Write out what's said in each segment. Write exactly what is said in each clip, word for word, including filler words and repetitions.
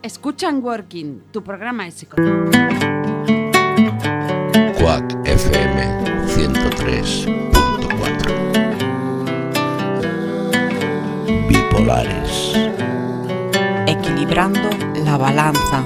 Escuchan Working, tu programa es psicológico. Quack F M ciento tres punto cuatro. Bipolares. Equilibrando la balanza.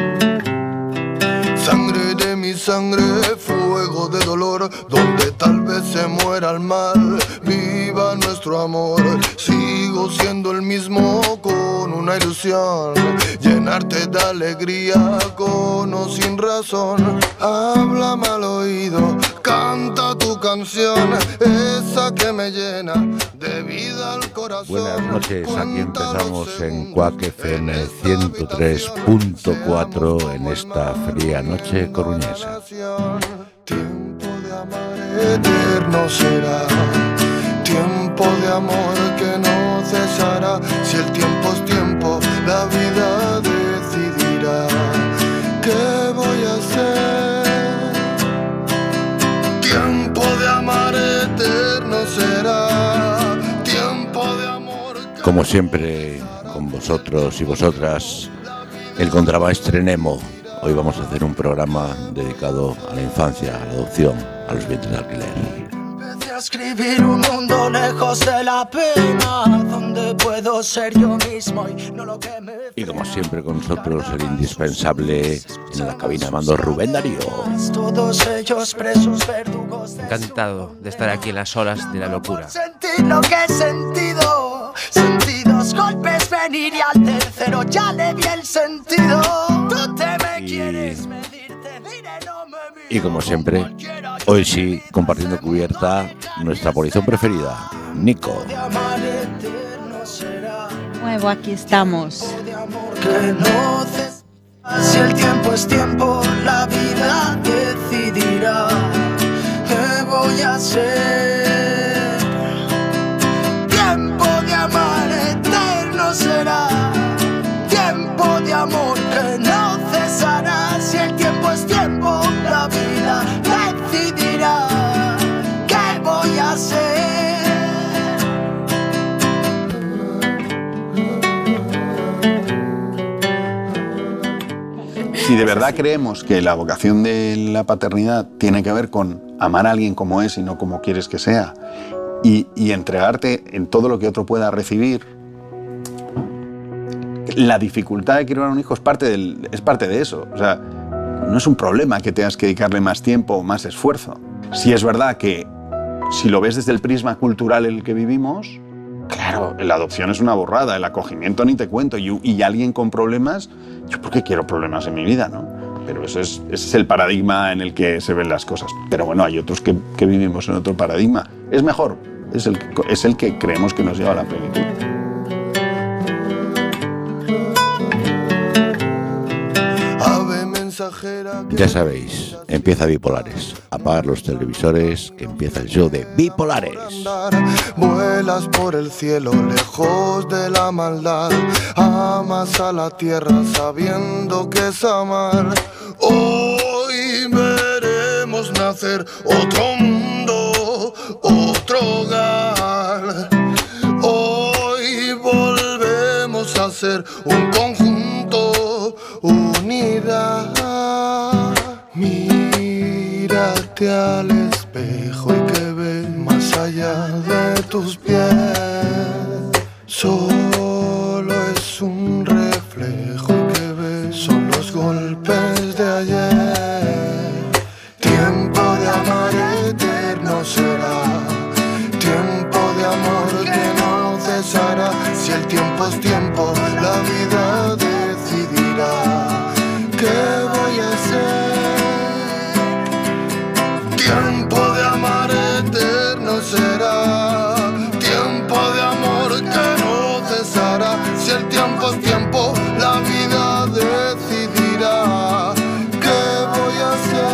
Sangre de mi sangre, fuego de dolor, donde tal vez se muera el mal, viva nuestro amor. Sigo siendo el mismo con una ilusión, llenarte de alegría con o sin razón. Háblame al oído, canta tu canción, esa que me llena de vida al corazón. Buenas noches, aquí empezamos en Quack F M ciento tres punto cuatro en esta fría noche coruñesa. Tiempo de amar eterno será, tiempo de amor que no cesará. Si el tiempo es tiempo, la vida decidirá. ¿Qué voy a hacer? Tiempo de amar eterno será, tiempo de amor que... Como siempre, con vosotros y vosotras, el contramaestre Nemo. Hoy vamos a hacer un programa dedicado a la infancia, a la adopción, a los vientres de alquiler. Empecé a escribir un mundo lejos de la pena, donde puedo ser yo mismo y no lo que me... Y como siempre con nosotros el indispensable en la cabina mando Rubén Darío. Todos ellos presos, verdugos de... Encantado de estar aquí en las olas de la locura. Sentir lo que he sentido, sentí dos golpes venir y al tercero ya le vi el sentido. Tú te me Y... quieres medir, te diré no me mires. Y como siempre, hoy sí, compartiendo cubierta, nuestra polizón preferida, Nico. Nuevo, aquí estamos. Que no cesa. Si el tiempo es tiempo, la vida decidirá. ¿Qué voy a hacer? Tiempo de amar eterno será, tiempo de amor que no cesará. Si el tiempo es tiempo, la vida decidirá. ¿Qué voy a hacer? Si de verdad creemos que la vocación de la paternidad tiene que ver con amar a alguien como es y no como quieres que sea, y, y entregarte en todo lo que otro pueda recibir, la dificultad de criar a un hijo es parte, del, es parte de eso. O sea, no es un problema que tengas que dedicarle más tiempo o más esfuerzo. Si es verdad que, si lo ves desde el prisma cultural en el que vivimos, claro, la adopción es una borrada, el acogimiento ni te cuento, y, y alguien con problemas, yo por qué quiero problemas en mi vida, ¿no? Pero eso es, ese es el paradigma en el que se ven las cosas. Pero bueno, hay otros que, que vivimos en otro paradigma. Es mejor, es el, es el que creemos que nos lleva a la plenitud. Ya sabéis, empieza Bipolares. Apagar los televisores, que empieza el show de Bipolares. Vuelas por el cielo lejos de la maldad, amas a la tierra sabiendo que es amar. Hoy veremos nacer otro mundo, otro hogar. Hoy volvemos a ser un conjunto, unidad. Mírate al espejo y que ves más allá de tus pies. Solo es un reflejo y que ves son los golpes de ayer. Tiempo de amar eterno será, tiempo de amor que no cesará. Si el tiempo es tiempo, la vida decidirá. ¿Qué voy a hacer? Tiempo de amar eterno será, tiempo de amor que no cesará. Si el tiempo es tiempo, la vida decidirá. ¿Qué voy a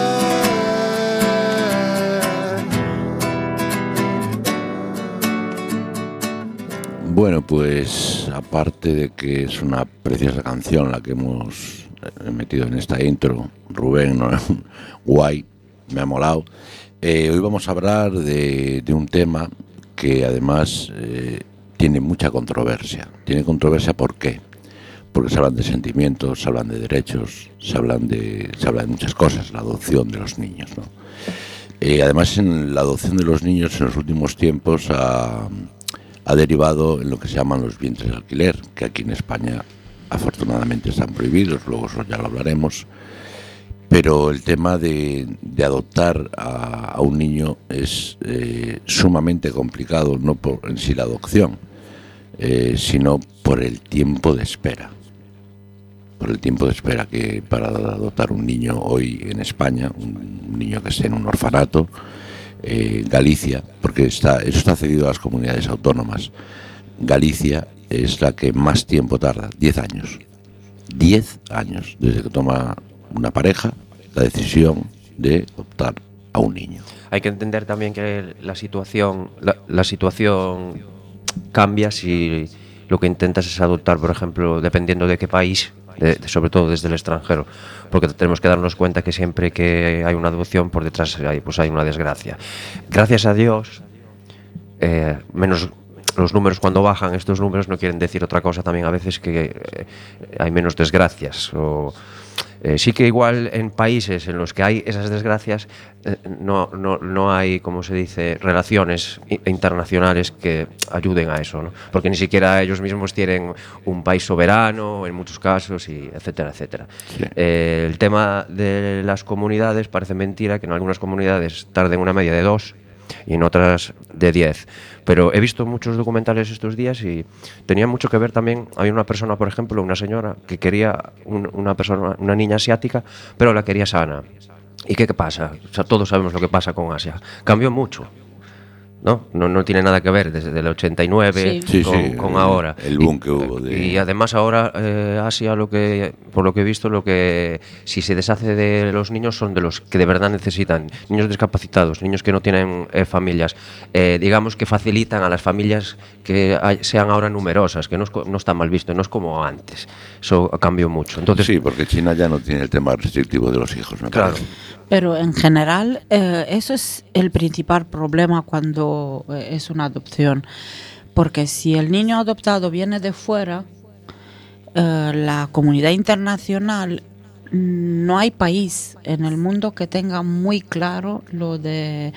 hacer? Bueno, pues aparte de que es una preciosa canción la que hemos metido en esta intro, Rubén, ¿no? Guay, me ha molado. Eh, hoy vamos a hablar de, de un tema que además eh, tiene mucha controversia. Tiene controversia, ¿por qué? porque se hablan de sentimientos, se hablan de derechos, se hablan de, se habla de muchas cosas, la adopción de los niños, ¿no? Eh, además, en la adopción de los niños en los últimos tiempos ha, ha derivado en lo que se llaman los vientres de alquiler, que aquí en España afortunadamente están prohibidos, luego eso ya lo hablaremos. Pero el tema de, de adoptar a, a un niño es eh, sumamente complicado, no por en sí la adopción, eh, sino por el tiempo de espera. Por el tiempo de espera que para adoptar un niño hoy en España, un niño que esté en un orfanato, eh, Galicia, porque está, eso está cedido a las comunidades autónomas, Galicia es la que más tiempo tarda, diez años. diez años desde que toma una pareja la decisión de optar a un niño. Hay que entender también que la situación la, la situación cambia si lo que intentas es adoptar, por ejemplo, dependiendo de qué país, de, de, sobre todo desde el extranjero, porque tenemos que darnos cuenta que siempre que hay una adopción por detrás hay, pues hay una desgracia. Gracias a Dios, eh, menos los números cuando bajan, estos números no quieren decir otra cosa también a veces que eh, hay menos desgracias o eh, sí que igual en países en los que hay esas desgracias eh, no, no, no hay, como se dice, relaciones internacionales que ayuden a eso, ¿no? Porque ni siquiera ellos mismos tienen un país soberano en muchos casos y etcétera, etcétera. Sí. Eh, el tema de las comunidades parece mentira que en algunas comunidades tarden una media de dos y en otras de diez. Pero he visto muchos documentales estos días y tenía mucho que ver también. Había una persona, por ejemplo, una señora que quería un, una persona, una niña asiática, pero la quería sana. ¿Y qué, qué pasa? O sea, todos sabemos lo que pasa con Asia. Cambió mucho. ¿No? No, no tiene nada que ver desde el ochenta y nueve sí. con, sí, sí, con ahora. El boom que hubo. De... Y además ahora eh, Asia, lo que, por lo que he visto, lo que si se deshace de los niños son de los que de verdad necesitan. Niños discapacitados, niños que no tienen eh, familias. Eh, digamos que facilitan a las familias que hay, sean ahora numerosas, que no, es, no está mal visto, no es como antes. Eso cambió mucho. Entonces, sí, porque China ya no tiene el tema restrictivo de los hijos, me claro. parece. Pero en general eh, eso es el principal problema cuando eh, es una adopción, porque si el niño adoptado viene de fuera, eh, la comunidad internacional, no hay país en el mundo que tenga muy claro lo de eh,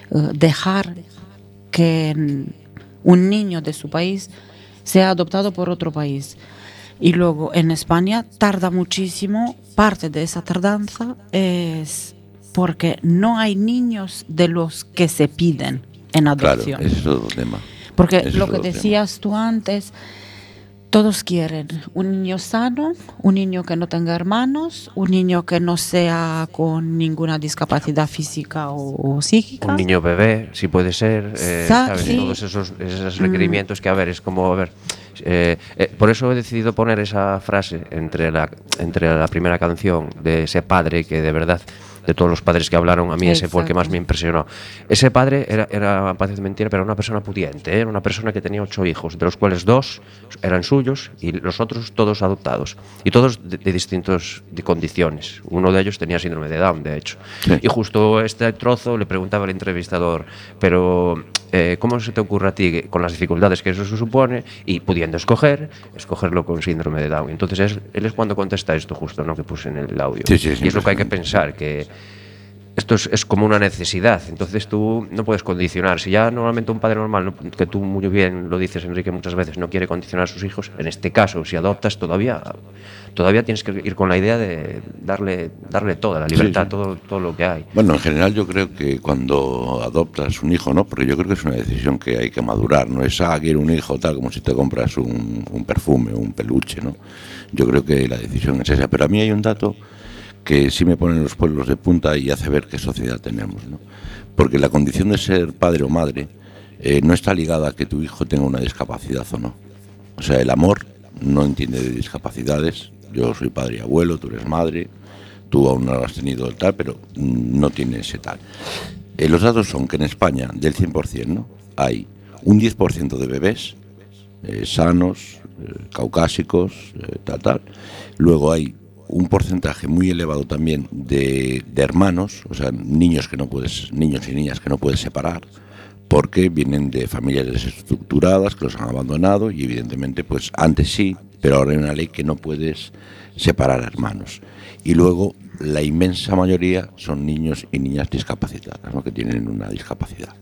dejar que un niño de su país sea adoptado por otro país. Y luego en España tarda muchísimo, parte de esa tardanza es porque no hay niños de los que se piden en adopción. Claro, ese es otro tema. Porque ese lo que decías tema. tú antes, todos quieren un niño sano, un niño que no tenga hermanos, un niño que no sea con ninguna discapacidad física o, o psíquica. Un niño bebé, si puede ser, eh, Sa- ¿sabes? sí. Todos esos, esos requerimientos mm. que, a ver, es como, a ver... Eh, eh, por eso he decidido poner esa frase entre la, entre la primera canción de ese padre que de verdad, de todos los padres que hablaron, a mí ese fue el que más me impresionó. Ese padre era, era parece mentira, pero era una persona pudiente, ¿eh? Era una persona que tenía ocho hijos, de los cuales dos eran suyos y los otros todos adoptados, y todos de, de distintas de condiciones. Uno de ellos tenía síndrome de Down, de hecho. Sí. Y justo este trozo le preguntaba al entrevistador, pero eh, ¿cómo se te ocurre a ti, con las dificultades que eso se supone, y pudiendo escoger, escogerlo con síndrome de Down? Entonces es, él es cuando contesta esto justo, ¿no?, que puse en el audio. Sí, sí, sí, y es lo que hay que pensar, que esto es, es como una necesidad, entonces tú no puedes condicionar. Si ya normalmente un padre normal, no, que tú muy bien lo dices, Enrique, muchas veces no quiere condicionar a sus hijos, en este caso, si adoptas, todavía todavía tienes que ir con la idea de darle darle toda la libertad, sí, sí. Todo, todo lo que hay. Bueno, en general yo creo que cuando adoptas un hijo, ¿no?, porque yo creo que es una decisión que hay que madurar, no es, ah, quiero un hijo, tal, como si te compras un, un perfume o un peluche, ¿no? Yo creo que la decisión es esa, pero a mí hay un dato que sí me ponen los pelos de punta y hace ver qué sociedad tenemos, ¿no? Porque la condición de ser padre o madre eh, no está ligada a que tu hijo tenga una discapacidad o no. O sea, el amor no entiende de discapacidades. Yo soy padre y abuelo, tú eres madre, tú aún no lo has tenido el tal, pero no tiene ese tal. Eh, los datos son que en España, del cien por ciento, ¿no?, hay un diez por ciento de bebés eh, sanos, eh, caucásicos, eh, tal, tal. Luego hay un porcentaje muy elevado también de, de hermanos, o sea, niños que no puedes, niños y niñas que no puedes separar, porque vienen de familias desestructuradas, que los han abandonado, y evidentemente, pues antes sí, pero ahora hay una ley que no puedes separar hermanos. Y luego la inmensa mayoría son niños y niñas discapacitadas, ¿no? Que tienen una discapacidad.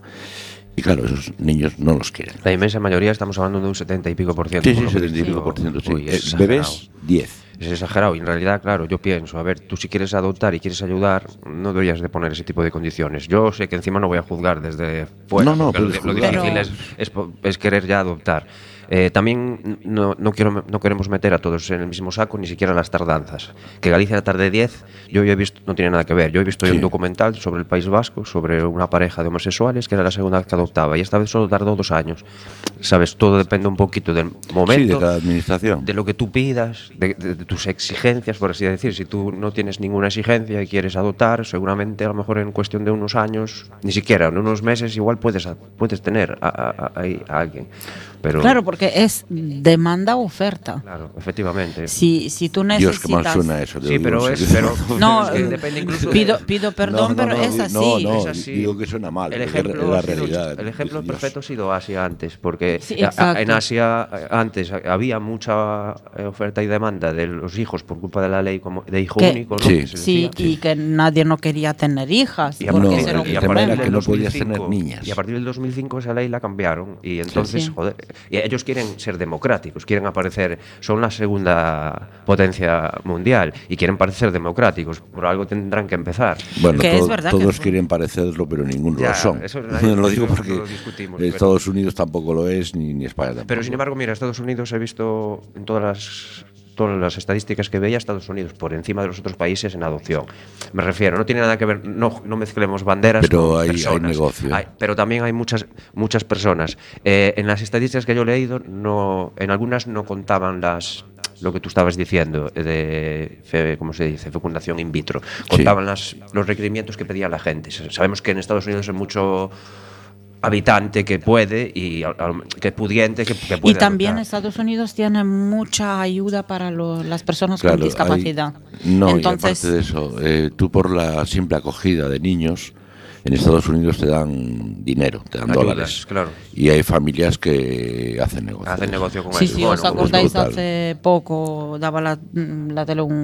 Y claro, esos niños no los quieren. La inmensa mayoría, estamos hablando de un setenta y pico por ciento. Sí, sí, setenta y pico por ciento, sí. Uy, es Eh, bebés, diez. Es exagerado. Y en realidad, claro, yo pienso, a ver, tú si quieres adoptar y quieres ayudar, no deberías de poner ese tipo de condiciones. Yo sé que encima no voy a juzgar desde fuera. No, no, porque lo, puedes lo juzgar. difícil Pero- es, es, po- es querer ya adoptar. Eh, también no, no, quiero, no queremos meter a todos en el mismo saco, ni siquiera las tardanzas. Que Galicia la tarde diez, yo, yo he visto, no tiene nada que ver. Yo he visto Sí. un documental sobre el País Vasco, sobre una pareja de homosexuales, que era la segunda vez que adoptaba, y esta vez solo tardó dos años. Sabes, todo depende un poquito del momento. Sí, de cada administración. De lo que tú pidas, de, de- de tus exigencias, por así decir. Si tú no tienes ninguna exigencia y quieres adoptar, seguramente a lo mejor en cuestión de unos años, ni siquiera en unos meses, igual puedes, a- puedes tener a, a- a- ahí a alguien. Pero, Claro, porque es demanda-oferta. claro, efectivamente. Si, si tú Dios, necesitas... qué mal suena eso. te Sí, lo digo pero en es, serio. pero, No, pero es que eh, depende incluso pido, de- pido perdón, No, no, pero no, es di- así. no, no, es así. digo que suena mal. El es ejemplo, la ha sido- realidad. el ejemplo Dios. perfecto ha sido Asia antes, porque Sí, a- a- exacto. en Asia eh, antes había mucha eh, oferta y demanda de los hijos por culpa de la ley como de hijo Que- único, ¿no? Sí. Que se Sí, decía. y que nadie no quería tener hijas, Y a porque No, partir, ese era un el y a tema partir era problema. que del no podías dos mil cinco tener niñas. Y a partir del dos mil cinco esa ley la cambiaron. Y entonces, Sí. joder, y ellos quieren ser democráticos, quieren aparecer, son la segunda potencia mundial y quieren parecer democráticos. Por algo tendrán que empezar. Bueno, Que es to- verdad que todos fue- quieren parecerlo, pero ninguno Ya, lo son. eso nadie- lo digo eso porque lo discutimos, pero- Estados Unidos tampoco lo es, ni, ni España tampoco. Pero sin embargo, mira, Estados Unidos he visto en todas las todas las estadísticas que veía, Estados Unidos por encima de los otros países en adopción. Me refiero, no tiene nada que ver, no, no mezclemos banderas Pero con hay- hay personas. negocio. Hay- pero también hay muchas muchas personas. Eh, en las estadísticas que yo he leído, no, en algunas no contaban las lo que tú estabas diciendo de fe- ¿cómo se dice? Fecundación in vitro. Contaban las, los requerimientos que pedía la gente. Sabemos que en Estados Unidos hay mucho habitante que puede y al- al- que pudiente que, que puede Y también adoptar. Estados Unidos tiene mucha ayuda para lo- las personas Claro, con discapacidad. hay- no, Entonces, y aparte de eso, eh, tú por la simple acogida de niños, en Estados Unidos te dan dinero, te dan Ayudas, dólares. claro. Y hay familias que hacen negocio. Hacen negocio con sí, eso. sí, Bueno, os como acordáis brutal. hace poco, daba la, la tele un,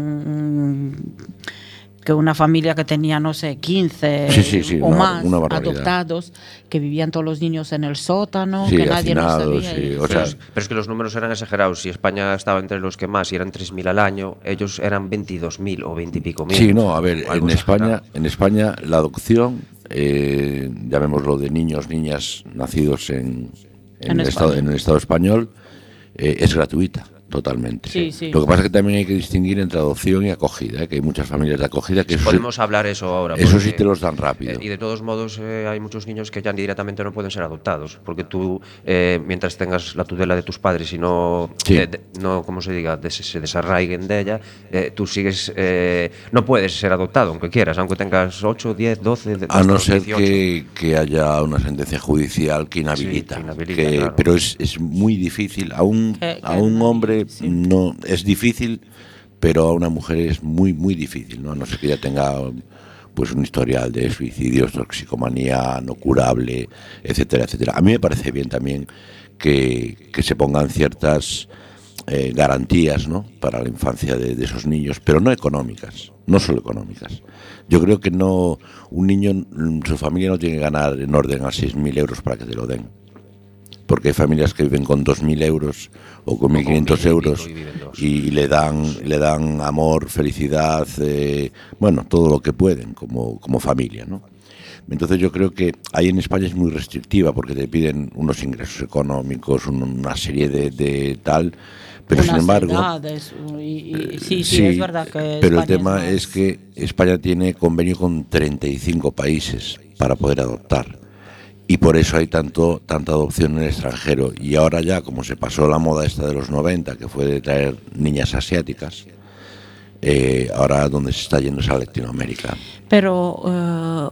un- que una familia que tenía, no sé, quince Sí, sí, sí, o una- más una barbaridad. adoptados, que vivían todos los niños en el sótano, Sí, que nadie nos hacinados, sabía. sí, y- o Pero, sea, es, pero es que los números eran exagerados. Si España estaba entre los que más y eran tres mil al año, ellos eran veintidós mil o veinte y pico mil. Sí, no, a ver, Algo en exagerado. España, en España la adopción, eh, llamémoslo de niños, niñas nacidos en, en, En el, estado, España. en el Estado español, eh, es gratuita, totalmente. Sí, sí. Lo que pasa es que también hay que distinguir entre adopción y acogida, eh, que hay muchas familias de acogida que eso, sí- Podemos hablar eso ahora. eso sí porque- te los dan rápido. Eh, y de todos modos, eh, hay muchos niños que ya directamente no pueden ser adoptados, porque tú, eh, mientras tengas la tutela de tus padres y no, Sí. eh, de- no como se diga, des- se desarraiguen de ella, eh, tú sigues, eh, no puedes ser adoptado, aunque quieras, aunque tengas ocho, diez, doce, de- A hasta no los ser dieciocho. que, que haya una sentencia judicial que inhabilita. Sí, que inhabilita, que- claro. Pero es, es muy difícil. A un, Que- a que un no- hombre sí. no es difícil, pero a una mujer es muy, muy difícil. ¿no? A no ser que ella tenga pues un historial de suicidios, toxicomanía no curable, etcétera, etcétera. A mí me parece bien también que, que se pongan ciertas eh, garantías, ¿no?, para la infancia de, de esos niños, pero no económicas, no solo económicas. Yo creo que no, un niño, mm, su familia no tiene que ganar en orden a seis mil euros para que te lo den. Porque hay familias que viven con dos mil euros o con mil quinientos mil y pico euros y viven dos. y le dan, le dan amor, felicidad, eh, bueno, todo lo que pueden como, como familia, ¿no? Entonces yo creo que ahí en España es muy restrictiva porque te piden unos ingresos económicos, un- una serie de, de tal, pero sin unas embargo... edades, y- y- sí, sí, Sí, es verdad que pero el España tema más- es que España tiene convenio con treinta y cinco países para poder adoptar y por eso hay tanto tanta adopción en el extranjero. Y ahora ya, como se pasó la moda esta de los noventa, que fue de traer niñas asiáticas, eh, ahora donde se está yendo es a Latinoamérica. Pero eh,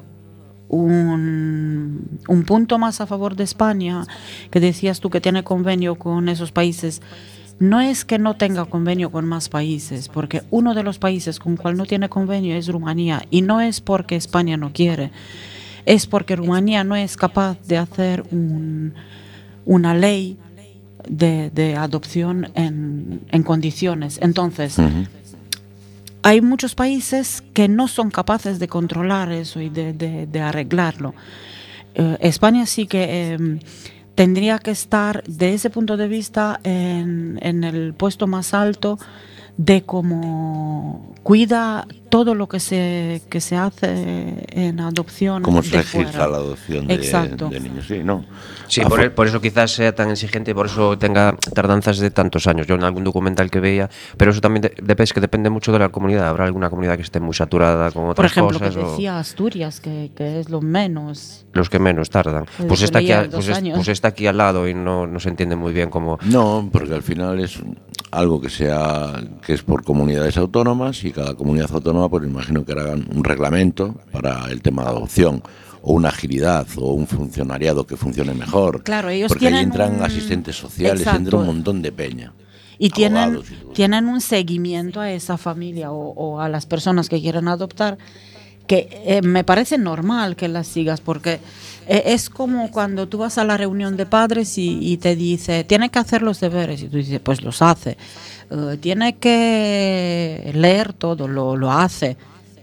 un, un punto más a favor de España, que decías tú que tiene convenio con esos países, no es que no tenga convenio con más países, porque uno de los países con cual no tiene convenio es Rumanía, y no es porque España no quiere, es porque Rumanía no es capaz de hacer un, una ley de, de adopción en, en condiciones. Entonces, Ujú. hay muchos países que no son capaces de controlar eso y de, de, de arreglarlo. Eh, España sí que eh, tendría que estar, de ese punto de vista, en, en el puesto más alto de cómo cuida todo lo que se, que se hace en adopción. ¿Cómo se de registra fuera. la adopción de, Exacto. de niños? Sí, ¿no? Sí, A por, fo- el- por eso quizás sea tan exigente y por eso tenga tardanzas de tantos años. Yo en algún documental que veía, pero eso también de, de- es que depende mucho de la comunidad. Habrá alguna comunidad que esté muy saturada con otras Por ejemplo, cosas. que o decía Asturias, que, que es lo menos. los que menos tardan. Pues Pues se está, aquí, leía a- dos pues, es- años. pues está aquí al lado y no, no se entiende muy bien cómo. No, porque al final es algo que sea que es por comunidades autónomas y cada comunidad autónoma, pues imagino que harán un reglamento para el tema de adopción o una agilidad o un funcionariado que funcione mejor. Claro, ellos porque ahí tienen entran un- asistentes sociales, Exacto. entra un montón de peña. Y tienen, Abogados y todo. tienen un seguimiento a esa familia o, o a las personas que quieren adoptar, que eh, me parece normal que las sigas, porque eh, es como cuando tú vas a la reunión de padres y, y te dice, tiene que hacer los deberes, y tú dices, pues los hace. Eh, tiene que leer todo, lo, lo hace.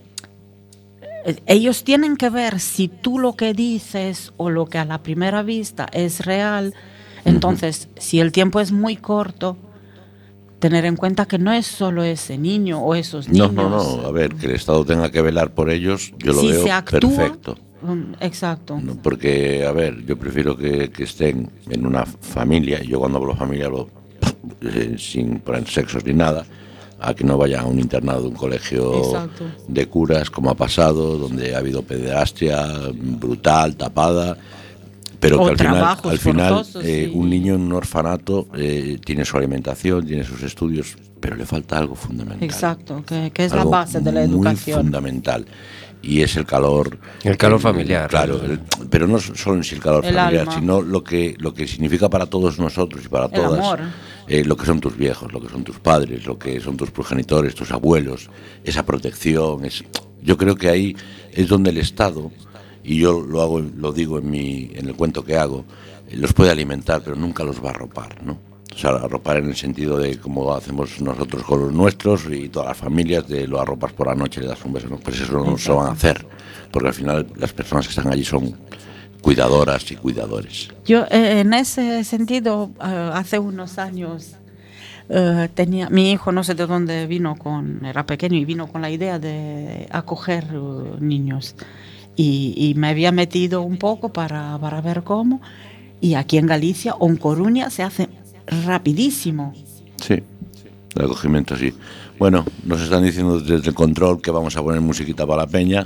Eh, Ellos tienen que ver si tú lo que dices o lo que a la primera vista es real. Entonces, si el tiempo es muy corto, tener en cuenta que no es solo ese niño o esos No, niños. no, no, a ver, que el Estado tenga que velar por ellos, yo lo si veo se actúa, perfecto. um, exacto. No, porque, a ver, yo prefiero que, que estén en una familia, y yo cuando hablo familia hablo eh, sin poner sexos ni nada, a que no vayan a un internado de un colegio Exacto. de curas, como ha pasado, donde ha habido pederastia brutal, tapada, pero O que al final, trabajos al final forzosos, eh, sí. un niño en un orfanato eh, tiene su alimentación, tiene sus estudios, pero le falta algo fundamental. Exacto, que, que es la Algo base de la muy educación. fundamental. Y es el calor. El calor eh, familiar. Claro, el- pero no solo en sí el calor El familiar, alma. sino lo que, lo que significa para todos nosotros y para El todas. amor. eh, lo que son tus viejos, lo que son tus padres, lo que son tus progenitores, tus abuelos, esa protección. Es, yo creo que ahí es donde el Estado, y yo lo hago, lo digo en mi, en el cuento que hago, eh, los puede alimentar, pero nunca los va a arropar, ¿no? O sea, arropar en el sentido de como hacemos nosotros con los nuestros y todas las familias, de lo arropas por la noche, le das un beso, ¿no? Pues eso no se lo van a hacer, porque al final las personas que están allí son cuidadoras y cuidadores. Yo eh, en ese sentido, eh, hace unos años eh, tenía mi hijo, no sé de dónde vino, con era pequeño y vino con la idea de acoger eh, niños y, y me había metido un poco para, para ver cómo, y aquí en Galicia o en Coruña se hace rapidísimo. Sí, el acogimiento sí. Bueno, nos están diciendo desde el control que vamos a poner musiquita para la peña.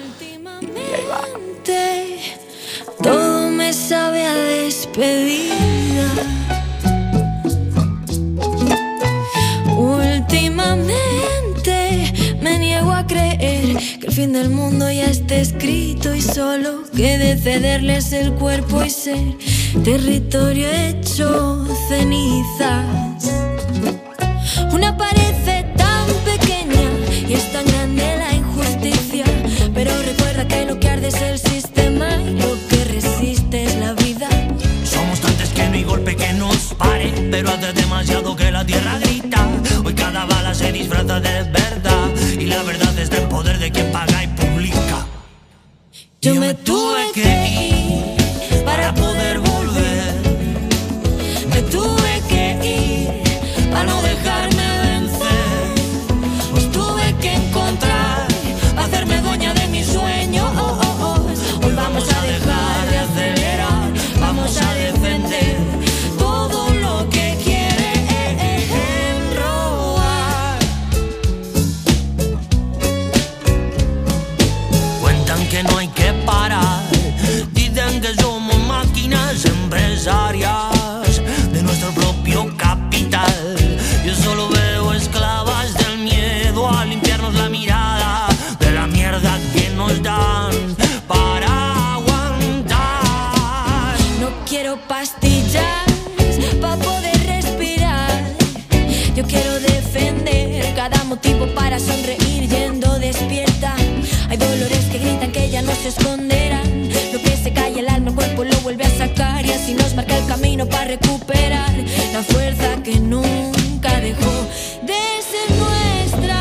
Últimamente todo me sabe a despedida. Últimamente me niego a creer que el fin del mundo ya esté escrito y solo quede cederles el cuerpo y ser territorio hecho cenizas. Una parece tan pequeña y es tan grande la injusticia, pero recuerda que lo que arde es el sistema y lo que resiste es la vida. Somos tantos que no hay golpe que nos pare, pero hace demasiado que la tierra grita. Hoy cada bala se disfraza de verdad y la verdad está en poder de quien paga y publica. Yo me tuve que ir para poder volver. Me tuve que ir para no dejarme vencer. Pues tuve que encontrar, hacerme dueña de mis sueños. Hoy vamos a dejar de acelerar, vamos a defender todo lo que quieren robar. Cuentan que no hay que parar, dicen que somos máquinas empresarias de nuestro propio capital. Yo solo veo esclavas del miedo a limpiarnos la mirada de la mierda que nos dan para aguantar. No quiero pastillas para poder respirar. Yo quiero defender cada motivo para sonreír yendo despierta. Hay dolores que gritan que ya no se esconderán. Lo que se calla el alma, el cuerpo lo vuelve a sacar y así nos marca el camino para recuperar la fuerza que nunca dejó de ser nuestra.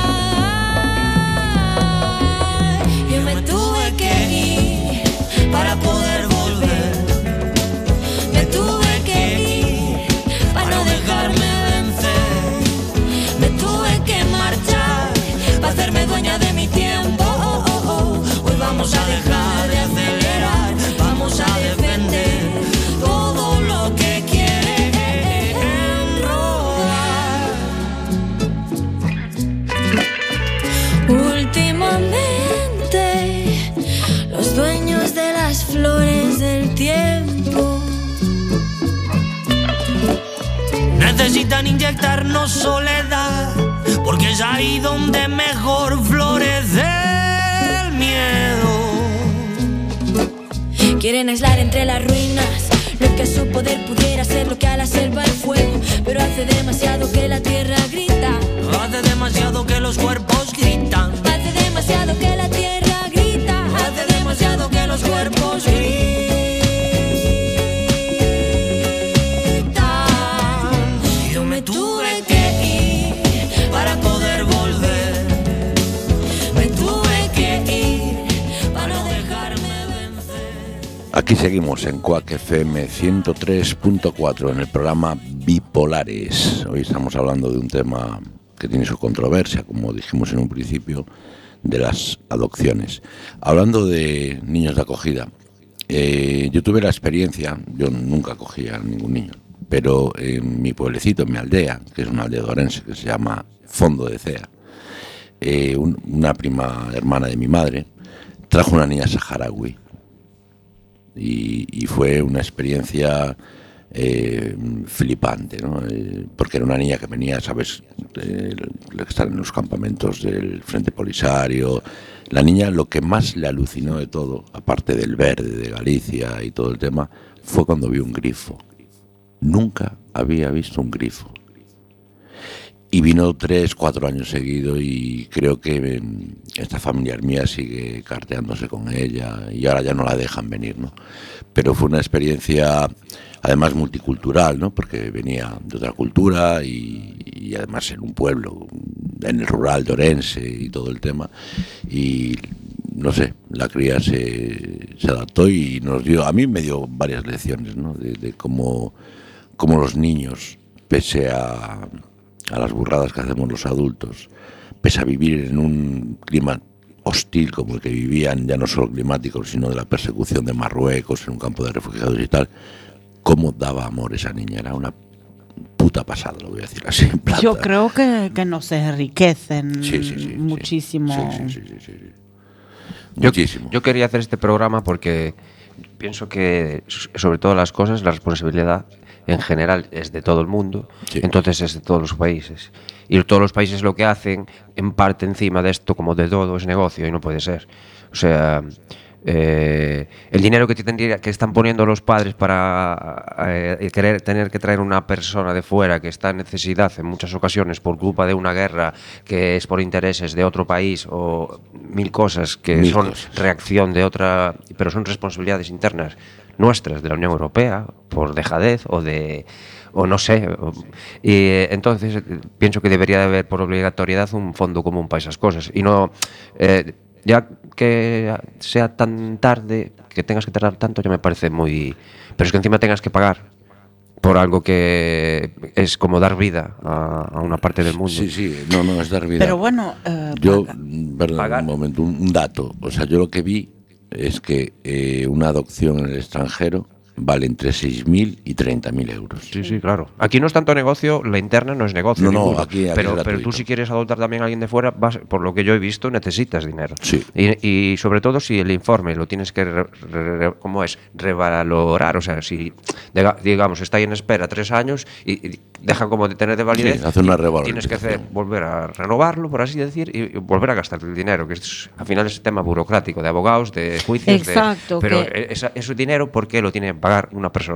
Yo me tuve que ir para poder volver. Me tuve que ir para no dejarme vencer. Me tuve que marchar para hacerme dueña de mi tiempo. Oh, oh, oh. Hoy vamos a dejar de acelerar, vamos a defender todo lo que quieren robar. Últimamente, los dueños de las flores del tiempo necesitan inyectarnos soledad, porque es ahí donde mejor florece el miedo. quieren aislar entre las ruinas lo que a su poder pudiera ser lo que a la selva el fuego. Pero hace demasiado que la tierra grita, hace demasiado que los cuerpos gritan, hace demasiado que la tierra grita, hace demasiado que los cuerpos gritan. Yo me tuve que ir para poder volver, me tuve que ir para no dejarme vencer. Aquí seguimos en Quack F M ciento tres punto cuatro en el programa Bipolares. Hoy estamos hablando de un tema que tiene su controversia, como dijimos en un principio, de las adopciones. Hablando de niños de acogida, eh, yo tuve la experiencia, yo nunca acogí a ningún niño, pero en mi pueblecito, en mi aldea, que es una aldea de Orense, que se llama Fondo de Cea, eh, un, una prima hermana de mi madre trajo una niña saharaui y, y fue una experiencia eh, flipante, ¿no? Eh, porque era una niña que venía, ¿sabes?, de, de estar en los campamentos del Frente Polisario. La niña, lo que más le alucinó de todo, aparte del verde de Galicia y todo el tema, fue cuando vio un grifo. Nunca había visto un grifo. Y vino tres, cuatro años seguidos y creo que eh, esta familiar mía sigue carteándose con ella y ahora ya no la dejan venir, ¿no? Pero fue una experiencia además multicultural, ¿no? Porque venía de otra cultura y, y además en un pueblo, en el rural de Orense y todo el tema. Y no sé, la cría se, se adaptó y nos dio, a mí me dio varias lecciones, ¿no? De, de cómo, cómo los niños, pese a, a las burradas que hacemos los adultos, pese a vivir en un clima hostil como el que vivían, ya no solo climático, sino de la persecución de Marruecos en un campo de refugiados y tal, cómo daba amor esa niña, era una puta pasada, lo voy a decir así en plata. Yo creo que, que nos enriquecen sí, sí, sí, muchísimo. Sí, sí, sí, sí, sí, sí. Yo, Muchísimo. yo quería hacer este programa porque pienso que, sobre todas las cosas, la responsabilidad en general es de todo el mundo, sí. Entonces es de todos los países. Y todos los países lo que hacen, en parte encima de esto, como de todo, es negocio y no puede ser. O sea, eh, el dinero que, tendría, que están poniendo los padres para eh, querer tener que traer una persona de fuera que está en necesidad en muchas ocasiones por culpa de una guerra que es por intereses de otro país o mil cosas que mil son cosas. Reacción de otra, pero son responsabilidades internas nuestras de la Unión Europea por dejadez o de o no sé, y eh, entonces eh, pienso que debería de haber por obligatoriedad un fondo común para esas cosas y no eh, ya que sea tan tarde, que tengas que tardar tanto, ya me parece muy... Pero es que encima tengas que pagar por algo que es como dar vida a, a una parte del mundo. Sí, sí, no, no, es dar vida. Pero bueno... Eh, yo, perdón, pagar. un momento, un, un dato. O sea, yo lo que vi es que eh, una adopción en el extranjero vale entre seis mil y treinta mil euros. Sí, sí, claro. Aquí no es tanto negocio, la interna no es negocio. No, no, aquí, aquí pero, pero tú si quieres adoptar también a alguien de fuera, vas, por lo que yo he visto, necesitas dinero. Sí. Y, y sobre todo si el informe lo tienes que, re, re, ¿cómo es? Revalorar. O sea, si, digamos, está ahí en espera tres años y, y deja como de tener de validez, sí, hace una revaloración. Tienes que hacer, volver a renovarlo, por así decir, y, y volver a gastar el dinero, que es, al final es tema burocrático, de abogados, de juicios. Exacto. De, pero que... esa, ese dinero, ¿por qué lo tiene que pagar una persona?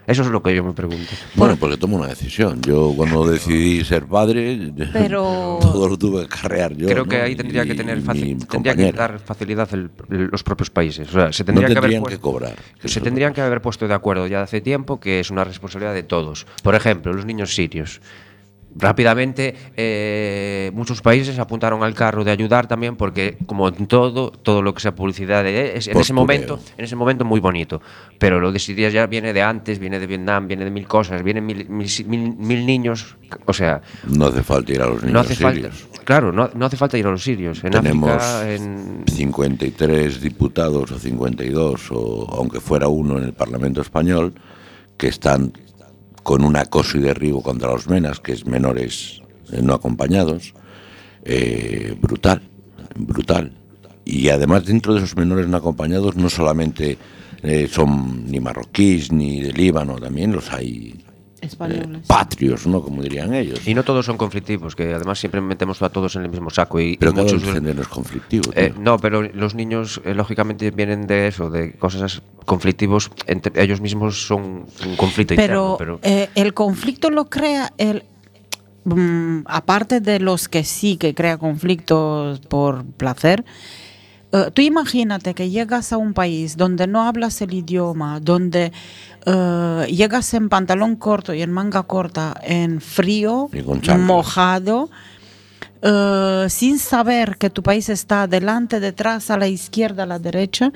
Eso es lo que yo me pregunto. Bueno, porque tomo una decisión. Yo cuando decidí ser padre, Pero... todo lo tuve que carrear yo. Creo que ¿no? ahí tendría y, que tener y facil, mi tendría que compañera. dar facilidad el, el, los propios países. O sea, se tendría No que haber tendrían pu- que cobrar. que Se eso- tendrían que haber puesto de acuerdo ya hace tiempo que es una responsabilidad de todos. Por ejemplo, los niños sirios. Rápidamente, eh, muchos países apuntaron al carro de ayudar también porque, como en todo, todo lo que sea publicidad de, es, en ese Postureo. momento, en ese momento muy bonito. Pero lo de Siria ya viene de antes, viene de Vietnam, viene de mil cosas, vienen mil, mil, mil, mil niños. O sea, No hace falta ir a los niños no hace sirios. falta. Claro, no, no hace falta ir a los sirios. En Tenemos África, en cincuenta y tres diputados o cincuenta y dos, o aunque fuera uno en el Parlamento español, que están con un acoso y derribo contra los menas, que es menores eh, no acompañados, eh, brutal, brutal. Y además dentro de esos menores no acompañados no solamente eh, son ni marroquíes ni de Líbano, también los hay eh, Españoles. patrios, ¿no? Como dirían ellos. Y no todos son conflictivos, que además siempre metemos a todos en el mismo saco. Y, Pero y cada muchos de- adolescente no es conflictivo. Eh, tío. no, pero los niños eh, lógicamente vienen de eso, de cosas conflictivos, entre ellos mismos son un conflicto Pero, interno. Pero eh, el conflicto lo crea el mm, aparte de los que sí que crea conflictos por placer. eh, tú imagínate que llegas a un país donde no hablas el idioma, donde eh, llegas en pantalón corto y en manga corta, en frío, Y con chanclas. mojado, eh, sin saber que tu país está adelante, detrás, a la izquierda, a la derecha,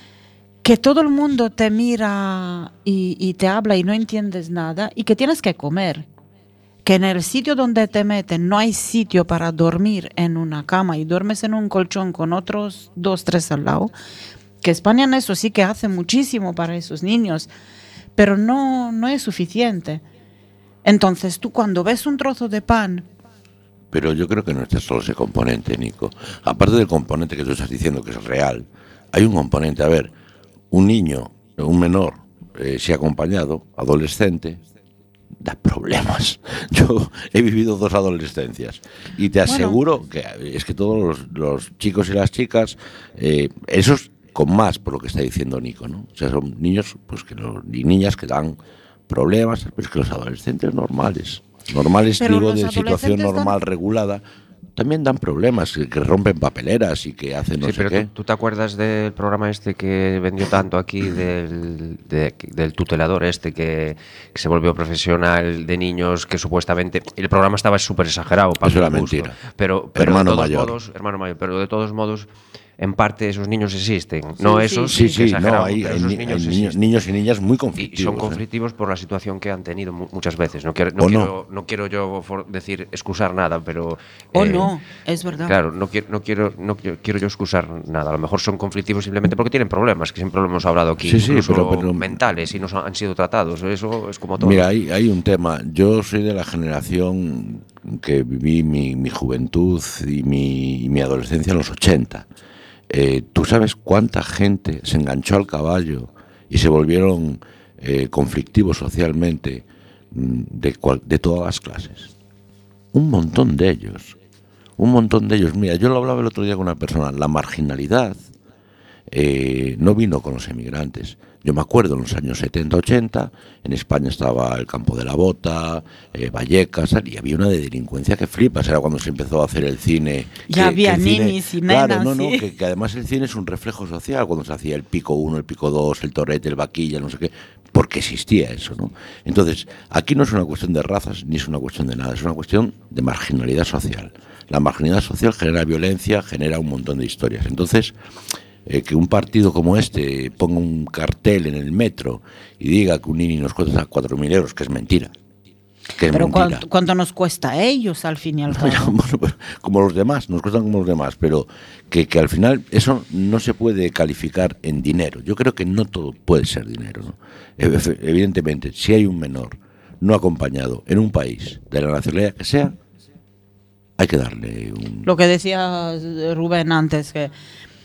que todo el mundo te mira y, y te habla y no entiendes nada, y que tienes que comer, que en el sitio donde te meten no hay sitio para dormir en una cama y duermes en un colchón con otros dos, tres al lado, que España en eso sí que hace muchísimo para esos niños, pero no, no es suficiente. Entonces tú cuando ves un trozo de pan, Pero yo creo que no está solo ese componente, Nico. Aparte del componente que tú estás diciendo que es real, hay un componente. A ver, un niño, un menor, eh, si acompañado, adolescente, da problemas. Yo he vivido dos adolescencias y te aseguro que es que todos los, los chicos y las chicas, eh, esos con más por lo que está diciendo Nico, ¿no? O sea, son niños pues que los, y niñas que dan problemas, pero es que los adolescentes normales, normales Pero digo los de situación adolescentes dan- normal regulada, también dan problemas, que, que rompen papeleras y que hacen no sí, sé pero qué. ¿tú, tú te acuerdas del programa este que vendió tanto aquí del, de- del tutelador este que, que se volvió profesional de niños que supuestamente el programa estaba súper exagerado para Eso mi era gusto, mentira. pero, pero Hermano de todos mayor. modos hermano mayor pero de todos modos en parte esos niños existen, no Sí, esos Sí, que sí, no, exageraban, hay, pero hay esos ni- niños hay niños, existen. niños y niñas muy Y conflictivos. son ¿eh? conflictivos por la situación que han tenido mu- muchas veces. No quiero, no O no. quiero, no quiero yo for- decir excusar nada, pero o eh, no, es verdad. Claro, no quiero, no quiero, no quiero, quiero yo excusar nada. A lo mejor son conflictivos simplemente porque tienen problemas, que siempre lo hemos hablado aquí, Sí, sí, incluso pero- pero- mentales y no son- han sido tratados. Eso es como todo. Mira, hay, hay un tema. Yo soy de la generación que viví mi, mi juventud y mi, y mi adolescencia en los ochenta. Eh, ¿Tú sabes cuánta gente se enganchó al caballo y se volvieron eh, conflictivos socialmente mm, de, cual- de todas las clases? Un montón de ellos. Un montón de ellos. Mira, yo lo hablaba el otro día con una persona. La marginalidad eh, no vino con los emigrantes. Yo me acuerdo en los años setenta, ochenta, en España estaba el Campo de la Bota, eh, Vallecas, tal, y había una de delincuencia que flipas. Era cuando se empezó a hacer el cine. Ya que- había que el cine- ninis y Claro, nenas, no, no, sí. que, que además el cine es un reflejo social, cuando se hacía el pico uno, el pico dos, el torete, el vaquilla, no sé qué, porque existía eso, ¿no? Entonces, aquí no es una cuestión de razas, ni es una cuestión de nada, es una cuestión de marginalidad social. La marginalidad social genera violencia, genera un montón de historias. Entonces, eh, que un partido como este ponga un cartel en el metro y diga que un niño nos cuesta cuatro mil euros, que es mentira. Que es Pero mentira. ¿cuánto, cuánto nos cuesta a ellos al fin y al No, ya, cabo? bueno, pues, como los demás, nos cuestan como los demás, pero que, que al final eso no se puede calificar en dinero. Yo creo que no todo puede ser dinero, ¿no? Ev- Evidentemente, si hay un menor no acompañado en un país de la nacionalidad que sea, hay que darle un... Lo que decía Rubén antes, que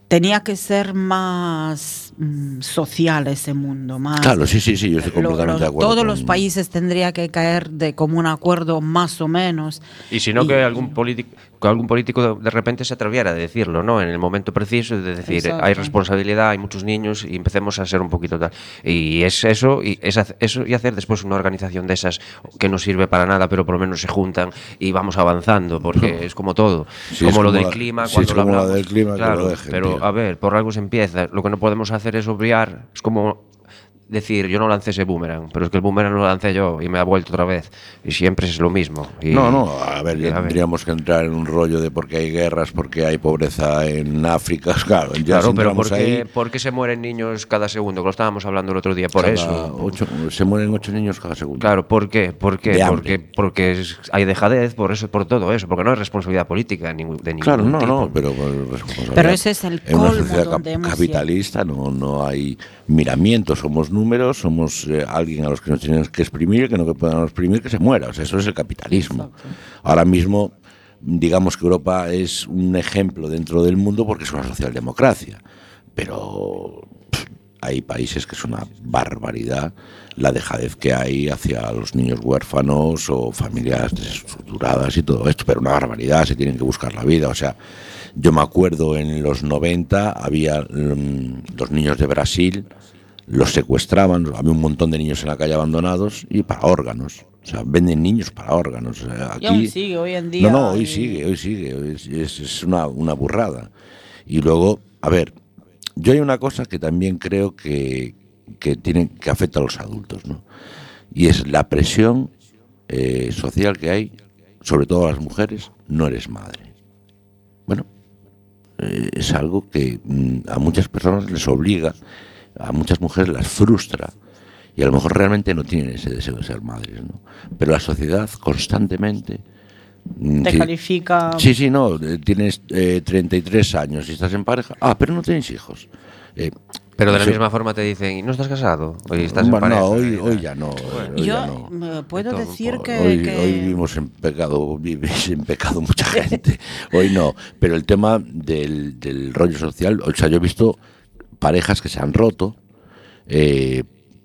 tenía que ser más mm, social ese mundo, más. Claro, sí, sí, sí, yo estoy completamente lo, lo, de acuerdo. Todos con... los países tendría que caer de común acuerdo, más o menos. Y si no, y, que algún político, que algún político de, de repente se atreviera a decirlo, ¿no? En el momento preciso, de decir, Exacto. hay responsabilidad, hay muchos niños y empecemos a ser un poquito tal. Y es eso, y es eso y hacer después una organización de esas que no sirve para nada, pero por lo menos se juntan y vamos avanzando, porque es como todo. Sí, como, como lo del la, clima, sí, cuando es lo como hablamos. La del clima, claro, que lo dejen, pero tío. a ver, por algo se empieza. Lo que no podemos hacer es obviar, es como decir, yo no lancé ese boomerang, pero es que el boomerang lo lancé yo y me ha vuelto otra vez. Y siempre es lo mismo. Y, no, no, a ver, ya a ver. tendríamos que entrar en un rollo de por qué hay guerras, por qué hay pobreza en África, claro. Ya Claro, si pero entramos ¿por qué, ahí, ¿por qué se mueren niños cada segundo? Que lo estábamos hablando el otro día, por cada eso. ocho- se mueren ocho niños cada segundo. Claro, ¿por qué? ¿Por qué? De Porque, hambre. porque es- hay dejadez, por eso, por todo eso, porque no es responsabilidad política de ningún, de ningún Claro, no, tipo. no, pero pues, responsabilidad. Pero ese es el En una colmo sociedad donde cap- hemos capitalista no, no hay miramientos, somos números, somos eh, alguien a los que nos tienen que exprimir, que no que puedan exprimir, que se muera. O sea, eso es el capitalismo. Exacto. Ahora mismo, digamos que Europa es un ejemplo dentro del mundo porque es una socialdemocracia, pero pff, hay países que es una barbaridad la dejadez que hay hacia los niños huérfanos o familias desestructuradas y todo esto, pero una barbaridad, se tienen que buscar la vida. O sea, yo me acuerdo en los noventa había um, los niños de Brasil, los secuestraban, había un montón de niños en la calle abandonados y para órganos. O sea, venden niños para órganos. O sea, aquí, Y aún sigue hoy en día. no, no, hoy y- sigue, hoy sigue. hoy Es, es- es una, una burrada. Y luego, a ver, yo hay una cosa que también creo que, que, tiene, que afecta a los adultos, ¿no? Y es la presión eh, social que hay, sobre todo a las mujeres, no eres madre. Bueno, eh, es algo que mm, a muchas personas les obliga, a muchas mujeres las frustra. Y a lo mejor realmente no tienen ese deseo de ser madres, ¿no? Pero la sociedad constantemente... mm, Te sí, califica. Sí, sí, no, eh, tienes eh, treinta y tres años y estás en pareja. Ah, pero no tienes hijos. Eh, Pero de la eso- misma forma te dicen, ¿y no estás casado? Hoy estás en Bueno, pareja. no, hoy, y hoy tal. ya no. Hoy Yo ya no. eh, puedo De todo un decir poco. que. Hoy, que- hoy vivimos en pecado, vivís en pecado mucha gente. Hoy no. Pero el tema del, del rollo social, o sea, yo he visto parejas que se han roto eh,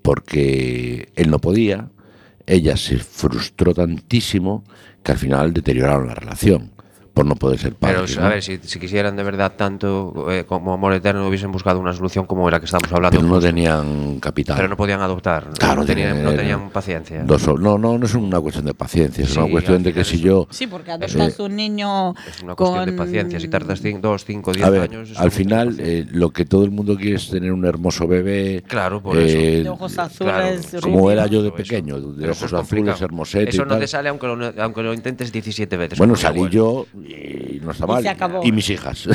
porque él no podía, ella se frustró tantísimo que al final deterioraron la relación por no poder ser padre. Pero, ¿no? a ver, si, si quisieran de verdad tanto eh, como amor eterno, hubiesen buscado una solución como la que estamos hablando. Pero no tenían capital. Pero no podían adoptar. Claro, no, tenían, tiene- no tenían paciencia. Dos o- no, no, no es una cuestión de paciencia, es Sí, una cuestión al de que final si es- yo... Sí, porque adoptas un niño. Es una cuestión con... de paciencia. Si tardas cin- dos, cinco, diez A ver, años. es al mucha final paciencia. eh, lo que todo el mundo quiere es tener un hermoso bebé. Claro, por eh, De ojos azules, claro, rubios. como era yo de Eso, pequeño, eso. de Pero eso ojos es azules, complicado. hermosete Eso y no tal. te sale aunque lo, aunque lo intentes diecisiete veces. Bueno, con tu salí abuelo. yo y no está Y mal. se acabó. Y mis hijas.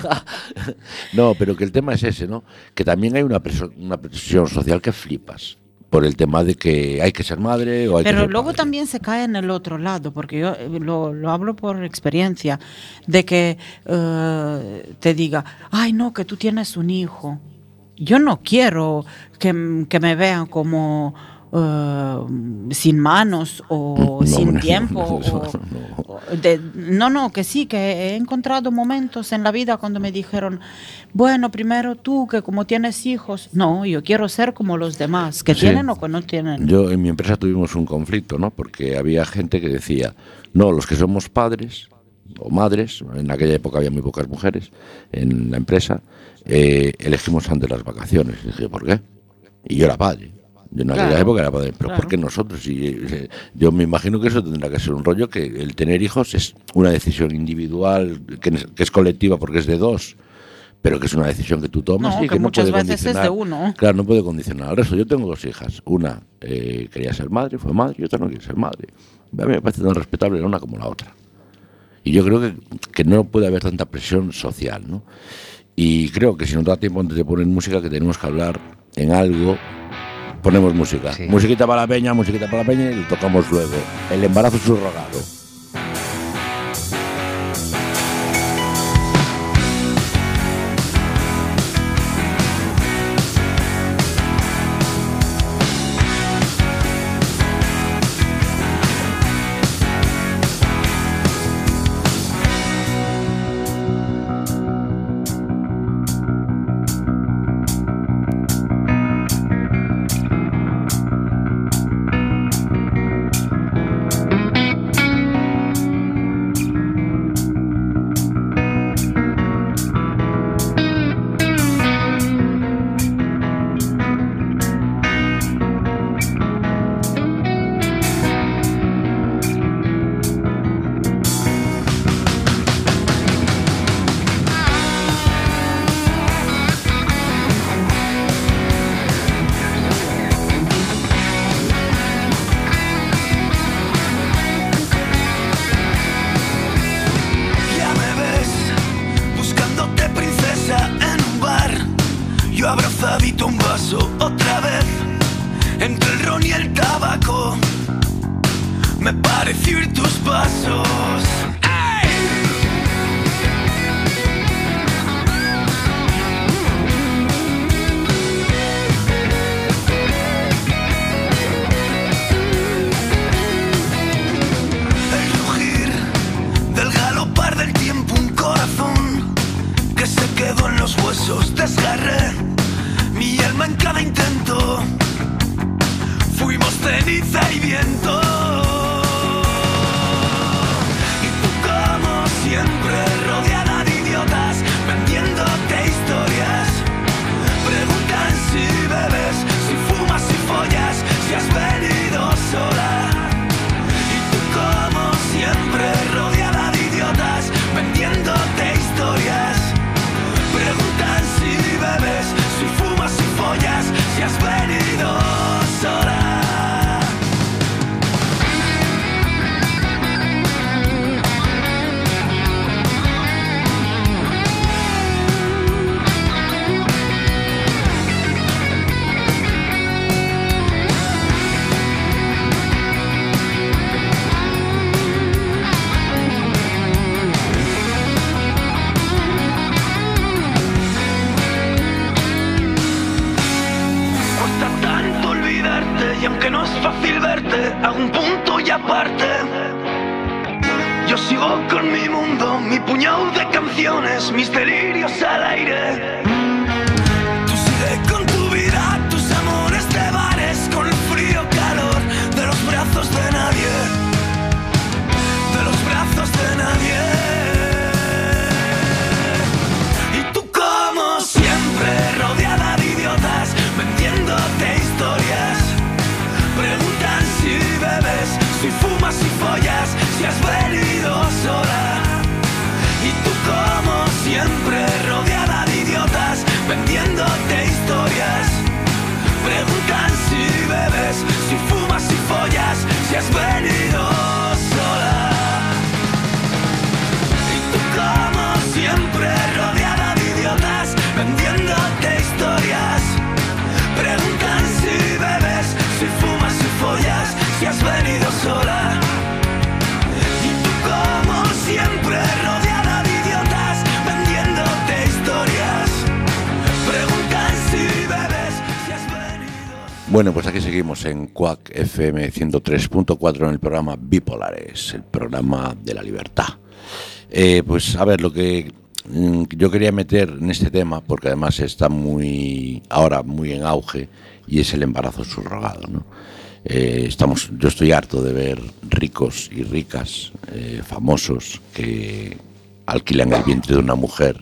No, pero que el tema es ese, ¿no? Que también hay una presión, una presión social que flipas por el tema de que hay que ser madre o hay que Pero ser luego padre. también se cae en el otro lado, porque yo eh, lo, lo hablo por experiencia, de que eh, te diga, ay no, que tú tienes un hijo. Yo no quiero que, m- que me vean como eh, sin manos o No, sin no, tiempo. no, o- no. o de- no, no, que sí, que he encontrado momentos en la vida cuando me dijeron, bueno, primero tú, que como tienes hijos, no, yo quiero ser como los demás, que Sí. tienen o que no tienen. Yo en mi empresa tuvimos un conflicto, ¿no? Porque había gente que decía, no, los que somos padres o madres, en aquella época había muy pocas mujeres en la empresa, eh, elegimos antes las vacaciones. Y dije, ¿por qué? Y yo era padre. Yo en aquella Claro. época era padre. ¿Pero Claro. por qué nosotros? Y, eh, yo me imagino que eso tendrá que ser un rollo, que el tener hijos es una decisión individual, que, es- que es colectiva porque es de dos, pero que es una decisión que tú tomas No, y que que no muchas puede veces es de condicionar. uno. Claro, no puede condicionar al resto. Yo tengo dos hijas. Una eh, quería ser madre, fue madre, y otra no quiere ser madre. A mí me parece tan respetable la una como la otra. Y yo creo que, que no puede haber tanta presión social, ¿no? Y creo que si nos da tiempo antes de poner música, que tenemos que hablar en algo, ponemos música. Sí. Musiquita para la peña, musiquita para la peña y lo tocamos luego. El embarazo subrogado. tabaco, me pareció oír tus pasos. ¡Ey! El rugir del galopar del tiempo, un corazón que se quedó en los huesos. Desgarré mi alma en cada intento. Fuimos ceniza y viento. Y tú como siempre rodeada de idiotas, vendiéndote historias. Preguntan si bebes, si fumas, si follas, si has venido sola. Y tú como siempre rodeada de idiotas, vendiéndote historias. Preguntan si bebes, si fumas, si follas, si has venido sola. Y aunque no es fácil verte a un punto y aparte, yo sigo con mi mundo, mi puñado de canciones, mis delirios al aire. Tú sigue con tu vida, tus amores de bares, con el frío calor de los brazos de nadie, de los brazos de nadie. Y tú como siempre rodeada de idiotas, vendiéndote historias. Preguntan si bebes, si fumas, si follas, si has venido sola. Y tú como siempre rodeada de idiotas, vendiéndote historias. Preguntan si bebes, si fumas, si follas, si has venido sola. Y tú como siempre rodeada de idiotas, vendiéndote historias. Preguntan si bebes, si fumas, si follas, si has venido sola. Y tú como siempre rodeada de idiotas, vendiéndote historias. Preguntan si bebes, si has venido. Bueno, pues aquí seguimos en Quack F M ciento tres punto cuatro en el programa Bipolares, el programa de la libertad. Eh, pues a ver, lo que mm, yo quería meter en este tema, porque además está muy ahora muy en auge, y es el embarazo subrogado, ¿no? Eh, estamos, yo estoy harto de ver ricos y ricas, eh, famosos, que alquilan el vientre de una mujer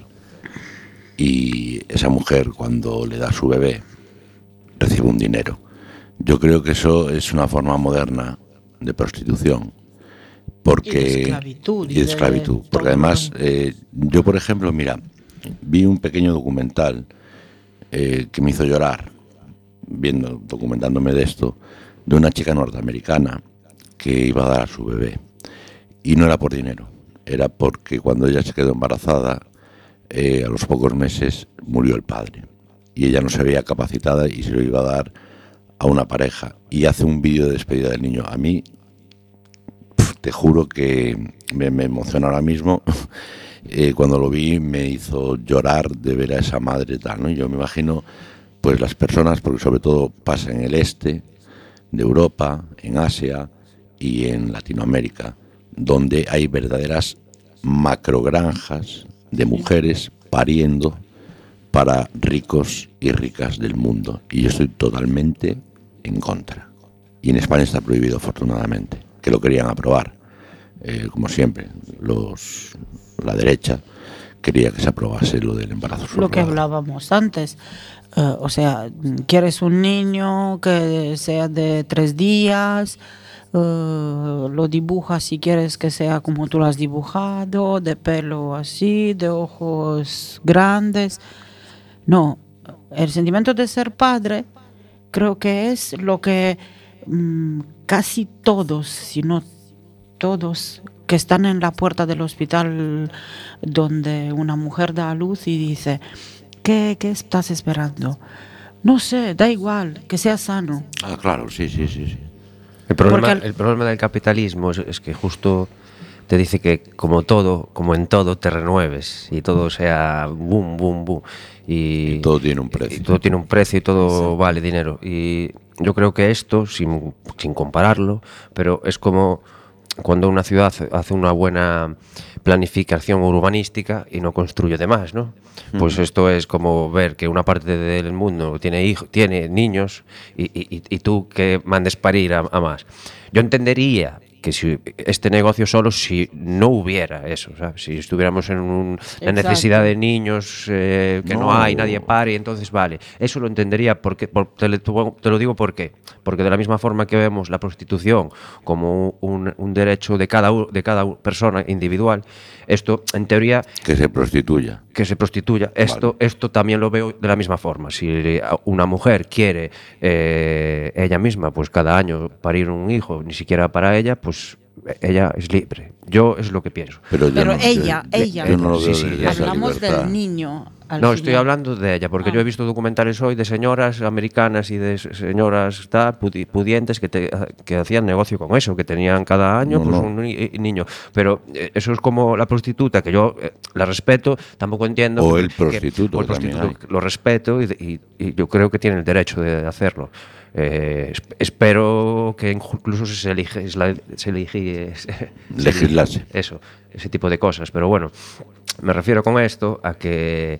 y esa mujer, cuando le da su bebé, recibe un dinero. Yo creo que eso es una forma moderna de prostitución, porque y de esclavitud, y de esclavitud, de porque además eh, yo, por ejemplo, mira, vi un pequeño documental eh, que me hizo llorar viendo, documentándome de esto, de una chica norteamericana que iba a dar a su bebé, y no era por dinero, era porque cuando ella se quedó embarazada, eh, a los pocos meses murió el padre y ella no se veía capacitada y se lo iba a dar a una pareja, y hace un vídeo de despedida del niño. A mí, pf, te juro que me, me emociona ahora mismo. eh, cuando lo vi me hizo llorar de ver a esa madre tal, ¿no? Yo me imagino pues las personas, porque sobre todo pasa en el este de Europa, en Asia y en Latinoamérica, donde hay verdaderas macrogranjas de mujeres pariendo para ricos y ricas del mundo. Y yo estoy totalmente en contra. Y en España está prohibido, afortunadamente, que lo querían aprobar. Eh, como siempre, los la derecha quería que se aprobase lo del embarazo subrogado. Lo que hablábamos antes. Uh, o sea, quieres un niño que sea de tres días, uh, lo dibujas si quieres que sea como tú lo has dibujado, de pelo así, de ojos grandes. No, el sentimiento de ser padre creo que es lo que um, casi todos, si no todos, que están en la puerta del hospital donde una mujer da a luz y dice: ¿Qué, ¿Qué estás esperando? No sé, da igual, que sea sano. Ah, claro, sí, sí, sí, sí. El problema, Porque el- el problema del capitalismo es, es que justo te dice que como todo, como en todo, te renueves y todo sea boom, boom, boom. Y, Y todo tiene un precio. Y todo tiene un precio y todo vale dinero. Y yo creo que esto, sin, sin compararlo, pero es como cuando una ciudad hace una buena planificación urbanística y no construye de más, ¿no? Pues esto es como ver que una parte del mundo tiene hijos, tiene niños y, y, y tú que mandes parir a, a más. Yo entendería que si este negocio solo si no hubiera eso, ¿sabes? Si estuviéramos en un, una necesidad de niños eh, que no. no hay, nadie pare, entonces vale, eso lo entendería porque por, te, le, te lo digo por qué, porque de la misma forma que vemos la prostitución como un, un derecho de cada de cada persona individual, esto en teoría que se prostituya, que se prostituya, esto vale. Esto también lo veo de la misma forma. Si una mujer quiere eh, ella misma, pues cada año parir un hijo, ni siquiera para ella, pues pues ella es libre. Yo es lo que pienso. Pero, Pero no, ella, yo, ella. Yo no lo veo sí, sí, hablamos del niño. No, final. Estoy hablando de ella, porque ah. yo he visto documentales hoy de señoras americanas y de señoras ta, pudientes que, te, que hacían negocio con eso, que tenían cada año no, pues, no. un ni niño. Pero eh, eso es como la prostituta, que yo eh, la respeto, tampoco entiendo. O el prostituto. Que, o el prostituto lo respeto y, y, y yo creo que tiene el derecho de hacerlo. Eh, espero que incluso se elige, se elige legislase eso, ese tipo de cosas, pero bueno, me refiero con esto a que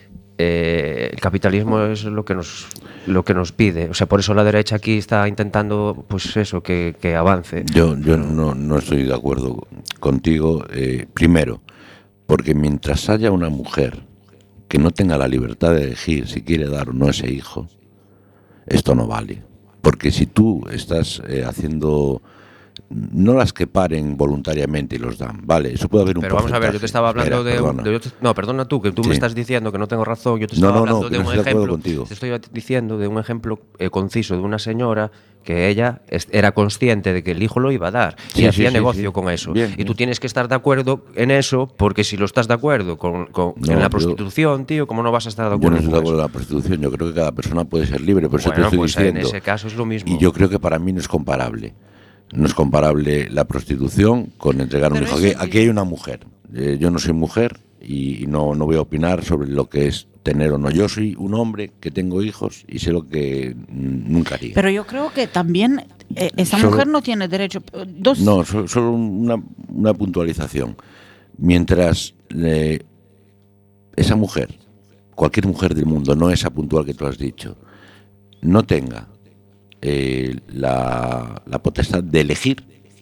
eh, el capitalismo es lo que nos lo que nos pide, o sea, por eso la derecha aquí está intentando, pues eso, que, que avance. Yo, yo no, no estoy de acuerdo contigo, eh, primero, porque mientras haya una mujer que no tenga la libertad de elegir si quiere dar o no ese hijo, esto no vale, porque si tú estás eh, haciendo, no las que paren voluntariamente y los dan, vale, eso puede haber un pero vamos a ver, yo te estaba hablando Espera, de, un, de yo, no, perdona tú, que tú sí. me estás diciendo que no tengo razón, yo te estaba no, no, hablando no, de un no ejemplo, de te estoy diciendo de un ejemplo eh, conciso de una señora que ella era consciente de que el hijo lo iba a dar sí, y sí, hacía sí, negocio sí. con eso. Bien, y bien. Tú tienes que estar de acuerdo en eso, porque si lo estás de acuerdo con, con no, en la prostitución, yo, tío, ¿cómo no vas a estar de acuerdo? Yo no estoy de acuerdo en la prostitución, yo creo que cada persona puede ser libre, por eso bueno, te estoy pues diciendo. En ese caso es lo mismo. Y yo creo que para mí no es comparable. No es comparable la prostitución con entregar un hijo. Aquí, aquí hay una mujer. Eh, yo no soy mujer y, y no, no voy a opinar sobre lo que es tener o no. Yo soy un hombre que tengo hijos y sé lo que mm, nunca haría. Pero yo creo que también eh, esa solo, mujer no tiene derecho. Dos... No, solo, solo una, una puntualización. Mientras eh, esa mujer, cualquier mujer del mundo, no esa puntual que tú has dicho, no tenga Eh, la, la potestad de elegir,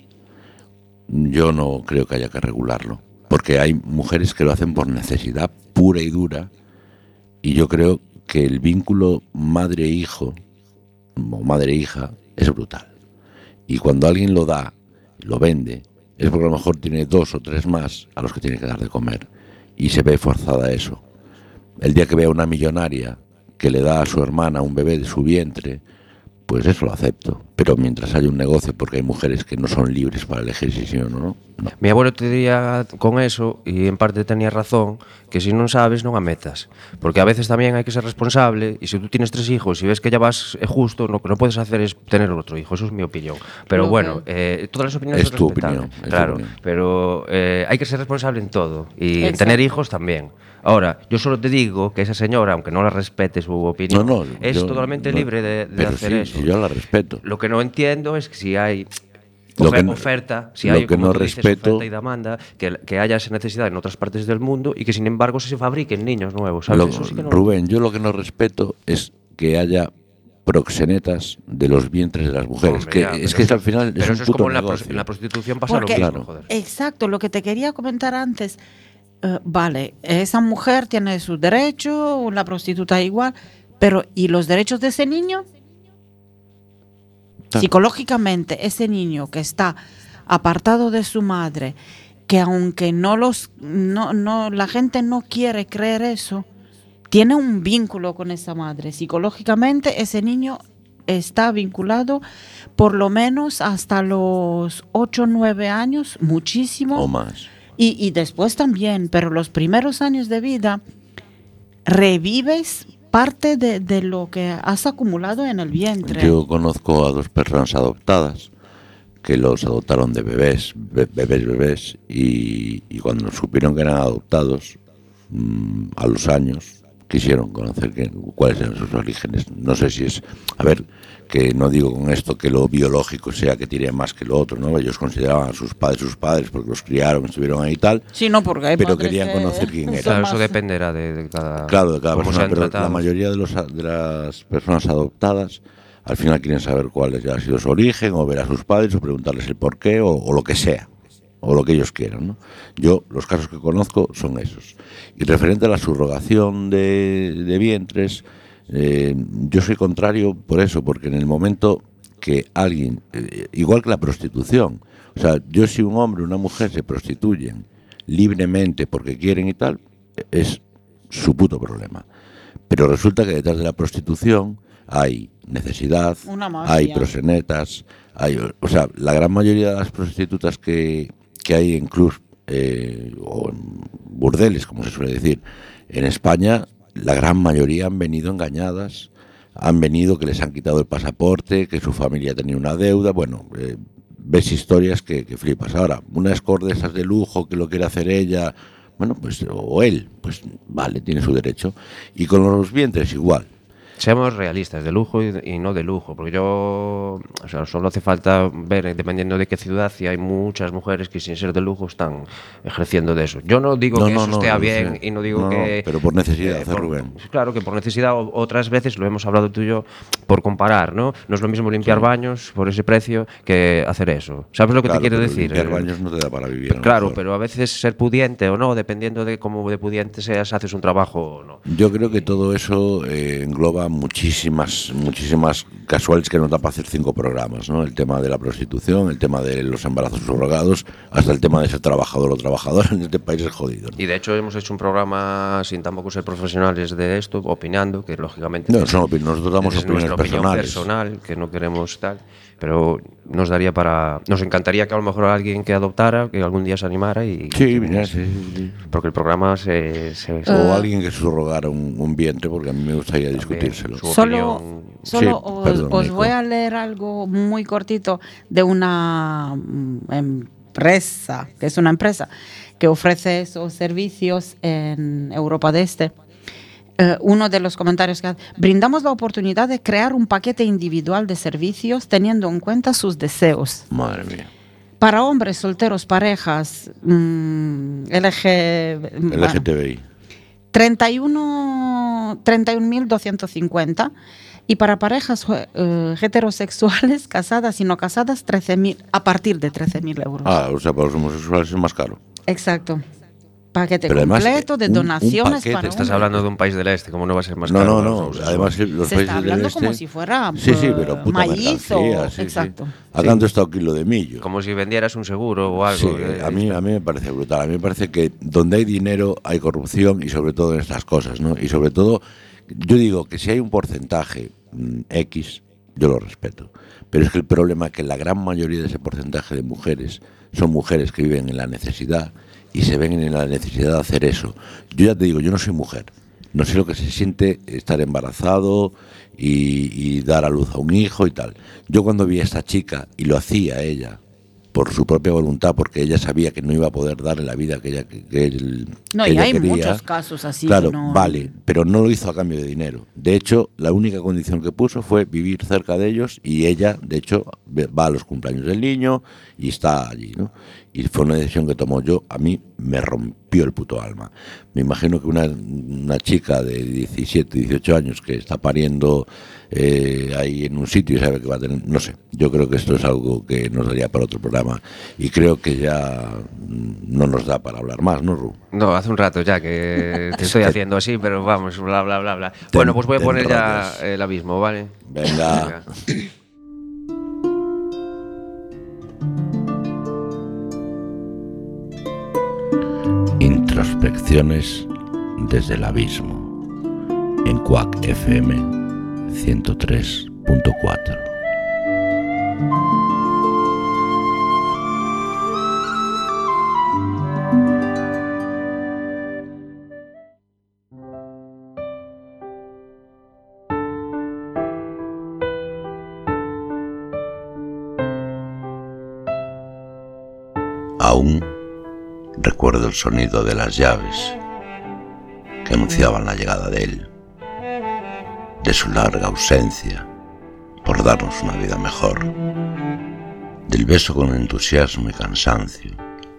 yo no creo que haya que regularlo, porque hay mujeres que lo hacen por necesidad pura y dura, y yo creo que el vínculo madre-hijo o madre-hija es brutal, y cuando alguien lo da, lo vende, es porque a lo mejor tiene dos o tres más a los que tiene que dar de comer, y se ve forzada a eso. El día que vea una millonaria que le da a su hermana un bebé de su vientre, pues eso lo acepto, pero mientras haya un negocio, porque hay mujeres que no son libres para elegir si sí o no, no. Mi abuelo te diría con eso, y en parte tenía razón, que si non sabes non a metas, porque a veces tamén hai que ser responsable, e se tú tienes tres hijos e ves que ya vas justo, lo que no puedes hacer es tener otro hijo, eso es mi opinión, pero okay. bueno, eh, todas las opiniones es tu opinión, es claro, tu opinión. Pero eh, hai que ser responsable en todo, y en tener hijos también. Ahora, yo solo te digo que esa señora, aunque no la respete su opinión, no, no, es yo, totalmente no, libre de, de hacer sí, eso. Sí, yo la respeto. Lo que no entiendo es que si hay lo que no, oferta, si lo hay que como no tú dices, respeto, oferta y demanda, que, que haya esa necesidad en otras partes del mundo y que sin embargo se fabriquen niños nuevos, ¿sabes? Lo, eso sí que no Rubén, yo lo que no respeto es que haya proxenetas de los vientres de las mujeres. Hombre, que ya, es que es al final pero es un eso puto es como en negocio. la, en la prostitución pasa Porque, lo mismo, claro. joder. Exacto, lo que te quería comentar antes. Uh, vale, esa mujer tiene sus derechos, la prostituta igual, pero ¿y los derechos de ese niño? Claro. Psicológicamente, ese niño que está apartado de su madre, que aunque no los no, no la gente no quiere creer eso, tiene un vínculo con esa madre. Psicológicamente, ese niño está vinculado por lo menos hasta los ocho o nueve años, muchísimo. O más. Y, y después también, pero los primeros años de vida revives parte de, de lo que has acumulado en el vientre. Yo conozco a dos personas adoptadas que los adoptaron de bebés, be- bebés, bebés, y, y cuando supieron que eran adoptados, mmm, a los años, quisieron conocer que, cuáles eran sus orígenes. No sé si es... A ver, que no digo con esto que lo biológico sea que tiene más que lo otro, ¿no? Ellos consideraban a sus padres sus padres porque los criaron, estuvieron ahí y tal, Sí, no, porque hay pero padres querían que conocer quién son era. Claro, más- eso dependerá de, de cada. Claro, de cada cómo persona, sean pero la tratados. mayoría de, los, de las personas adoptadas al final quieren saber cuál ha sido su origen, o ver a sus padres, o preguntarles el por qué, o, o lo que sea, o lo que ellos quieran, ¿no? Yo, los casos que conozco son esos. Y referente a la subrogación de, de vientres, eh, yo soy contrario por eso, porque en el momento que alguien, eh, igual que la prostitución, o sea, yo si un hombre o una mujer se prostituyen libremente porque quieren y tal, es su puto problema. Pero resulta que detrás de la prostitución hay necesidad, Una mafia. hay proxenetas, hay, o sea, la gran mayoría de las prostitutas que, que hay en clubs eh, o en burdeles, como se suele decir, en España, la gran mayoría han venido engañadas, han venido que les han quitado el pasaporte, que su familia tenía una deuda, bueno, eh, ves historias que, que flipas. Ahora, una escort de esas de lujo que lo quiere hacer ella, bueno, pues, o él, pues vale, tiene su derecho. Y con los vientres igual. Seamos realistas, de lujo y, y no de lujo, porque yo, o sea, solo hace falta ver, dependiendo de qué ciudad, y hay muchas mujeres que sin ser de lujo están ejerciendo de eso. Yo no digo No, que no, eso no, esté lo bien sé. y no digo No, no, que... pero por necesidad, por- Rubén. Claro que por necesidad, o- otras veces lo hemos hablado tú y yo, por comparar, ¿no? No es lo mismo limpiar Sí. baños por ese precio que hacer eso. ¿Sabes lo que Claro, te quiero pero decir? limpiar Eh, baños no te da para vivir. pero a lo claro, mejor. pero a veces ser pudiente o no, dependiendo de cómo de pudiente seas, haces un trabajo o no. Yo creo que todo eso eh, engloba muchísimas, muchísimas casuales que nos da para hacer cinco programas, ¿no? El tema de la prostitución, el tema de los embarazos subrogados, hasta el tema de ser trabajador o trabajadora en este país es jodido, ¿no? Y de hecho hemos hecho un programa sin tampoco ser profesionales de esto, opinando, que lógicamente No, son opin- nosotros damos es opiniones nuestra opinión personales. personal, que no queremos tal, pero nos daría para, nos encantaría que a lo mejor alguien que adoptara, que algún día se animara y Sí, que mira, viniese. sí, sí, sí. Porque el programa se, se- se- O alguien que subrogara un, un vientre, porque a mí me gustaría discutírselo. su Solo, opinión. solo Sí, os, perdón, os Nico. voy a leer algo muy cortito de una mm, empresa, que es una empresa que ofrece esos servicios en Europa de Este. Eh, uno de los comentarios que hace: brindamos la oportunidad de crear un paquete individual de servicios teniendo en cuenta sus deseos. Madre mía. Para hombres solteros, parejas, mm, L G, L G T B I. treinta y uno mil doscientos cincuenta, y para parejas eh, heterosexuales, casadas y no casadas, trece mil, a partir de trece mil euros. Ah, o sea, para los homosexuales es más caro. Exacto. Paquete Pero además, completo de un- un donaciones paquete, para Estás hombres. hablando de un país del este, ¿cómo no va a ser más No, caro? no, para no. los homosexuales? Además, los Se países está hablando del este... como si fuera Sí, sí, eh, pero puta maíz o... mercancía, sí, exacto. sí. ¿A cuánto está un kilo de millo? Como si vendieras un seguro o algo. Sí, eh, a mí, a mí me parece brutal. A mí me parece que donde hay dinero hay corrupción, y sobre todo en estas cosas, ¿no? Y sobre todo, yo digo que si hay un porcentaje mm, X, yo lo respeto. Pero es que el problema es que la gran mayoría de ese porcentaje de mujeres son mujeres que viven en la necesidad y se ven en la necesidad de hacer eso. Yo ya te digo, yo no soy mujer. No sé lo que se siente estar embarazado y, y dar a luz a un hijo y tal. Yo cuando vi a esta chica, y lo hacía ella por su propia voluntad, porque ella sabía que no iba a poder darle la vida que ella, que, que él, No, que y ella hay quería. muchos casos así. Claro, que no- vale, pero no lo hizo a cambio de dinero. De hecho, la única condición que puso fue vivir cerca de ellos, y ella, de hecho, ve- va a los cumpleaños del niño y está allí, ¿no? Y fue una decisión que tomó. Yo, a mí me rompió el puto alma. Me imagino que una, una chica de diecisiete, dieciocho años que está pariendo eh, ahí en un sitio y sabe que va a tener... No sé, yo creo que esto es algo que nos daría para otro programa, y creo que ya mm, no nos da para hablar más, ¿no, Ru? No, hace un rato ya que te estoy haciendo así, pero vamos, bla, bla, bla, bla. Bueno, pues voy a te poner ya enrollas. el abismo, ¿vale? Venga. Introspecciones desde el abismo, en Quack F M ciento tres punto cuatro. Aún recuerdo el sonido de las llaves que anunciaban la llegada de él, de su larga ausencia por darnos una vida mejor, del beso con entusiasmo y cansancio,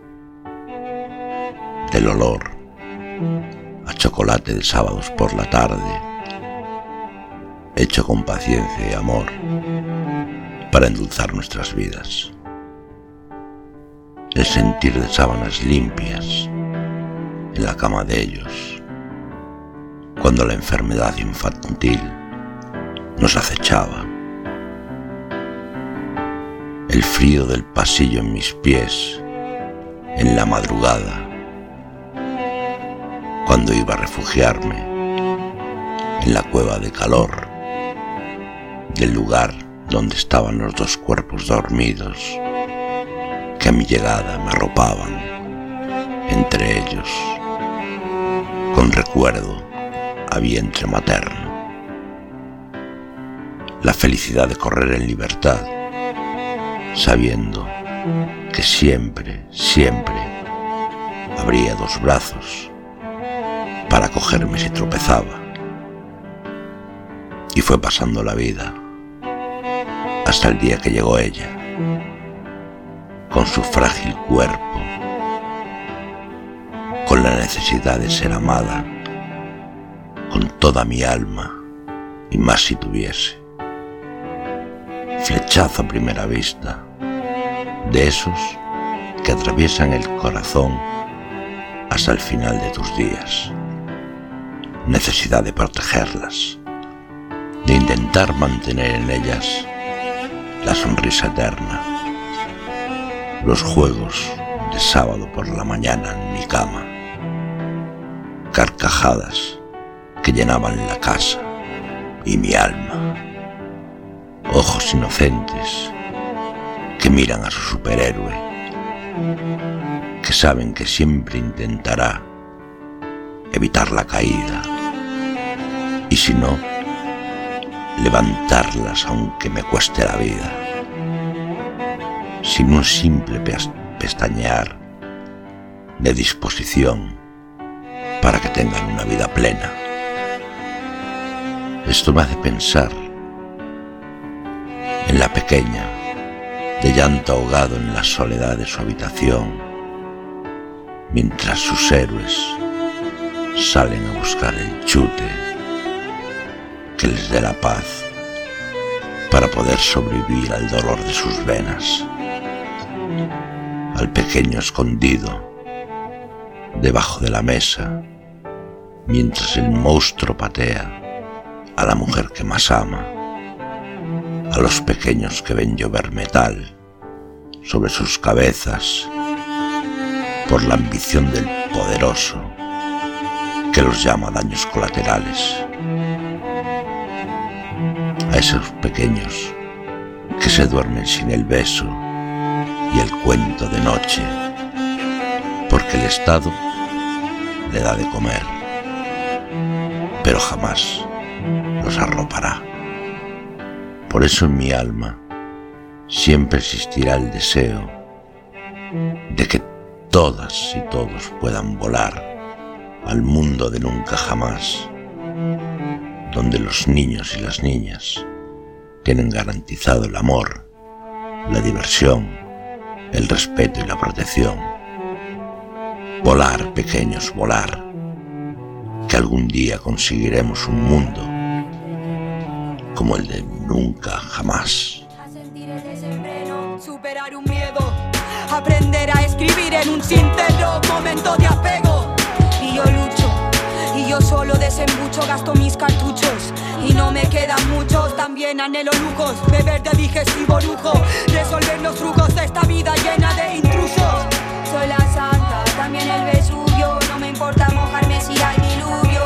del olor a chocolate de sábados por la tarde, hecho con paciencia y amor para endulzar nuestras vidas. El sentir de sábanas limpias en la cama de ellos, cuando la enfermedad infantil nos acechaba. El frío del pasillo en mis pies en la madrugada, cuando iba a refugiarme en la cueva de calor del lugar donde estaban los dos cuerpos dormidos que a mi llegada me arropaban, entre ellos, con recuerdo a vientre materno. La felicidad de correr en libertad, sabiendo que siempre, siempre habría dos brazos para cogerme si tropezaba. Y fue pasando la vida hasta el día que llegó ella, con su frágil cuerpo, con la necesidad de ser amada, con toda mi alma, y más si tuviese. Flechazo a primera vista, de esos que atraviesan el corazón hasta el final de tus días. Necesidad de protegerlas, de intentar mantener en ellas la sonrisa eterna, los juegos de sábado por la mañana en mi cama, carcajadas que llenaban la casa y mi alma, ojos inocentes que miran a su superhéroe, que saben que siempre intentará evitar la caída, y si no, levantarlas aunque me cueste la vida, sin un simple pestañear de disposición para que tengan una vida plena. Esto me hace pensar en la pequeña, de llanto ahogado en la soledad de su habitación, mientras sus héroes salen a buscar el chute que les dé la paz para poder sobrevivir al dolor de sus venas, al pequeño escondido debajo de la mesa, mientras el monstruo patea a la mujer que más ama, a los pequeños que ven llover metal sobre sus cabezas por la ambición del poderoso que los llama daños colaterales, a esos pequeños que se duermen sin el beso y el cuento de noche, porque el Estado le da de comer, pero jamás los arropará. Por eso en mi alma siempre existirá el deseo de que todas y todos puedan volar al mundo de nunca jamás, donde los niños y las niñas tienen garantizado el amor, la diversión, el respeto y la protección. Volar, pequeños, volar, que algún día conseguiremos un mundo como el de nunca jamás. A sentir el desenfreno, superar un miedo, aprender a escribir en un sincero momento de apego. Y yo lucho, y yo solo desembucho, gasto mis cartuchos y no me quedan muchos. También anhelo lujos, beber de digestivo lujo, resolver los trucos de esta vida llena de intrusos. Soy la santa, también el Vesubio, no me importa mojarme si hay diluvio.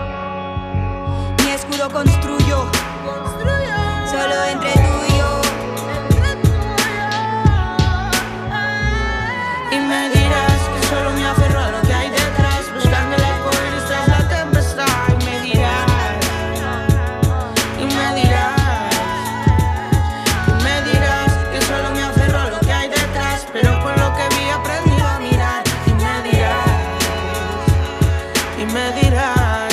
Mi escudo construyo, solo entre tú y yo. Y me dirás que solo me aferro a lo que hay detrás, buscando el arco iris tras la tempestad. Y me dirás, y me dirás, y me dirás que solo me aferro a lo que hay detrás, pero con lo que vi aprendí y me dirás.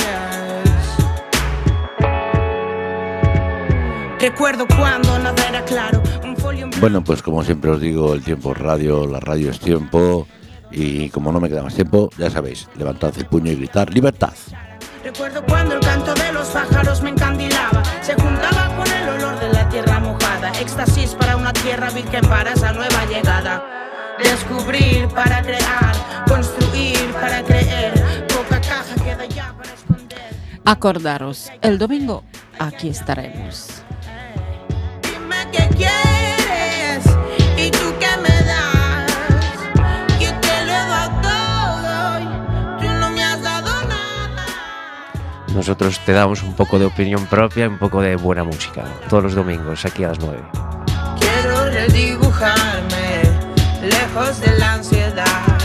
Recuerdo cuando nada era claro. Un folio en blanco. Bueno, pues como siempre os digo, el tiempo es radio, la radio es tiempo. Y como no me queda más tiempo, ya sabéis, levantad el puño y gritar ¡libertad! Recuerdo cuando el canto de los pájaros me encandilaba, se juntaba con el olor de la tierra mojada. Éxtasis para una tierra virgen para esa nueva llegada. Descubrir para crear, construir para creer. Poca caja queda ya para esconder. Acordaros, el domingo aquí estaremos. Dime qué quieres y tú qué me das. Yo te lo he dado todo y tú no me has dado nada. Nosotros te damos un poco de opinión propia y un poco de buena música. Todos los domingos, aquí a las nueve. Quiero redibujarme lejos de la ansiedad.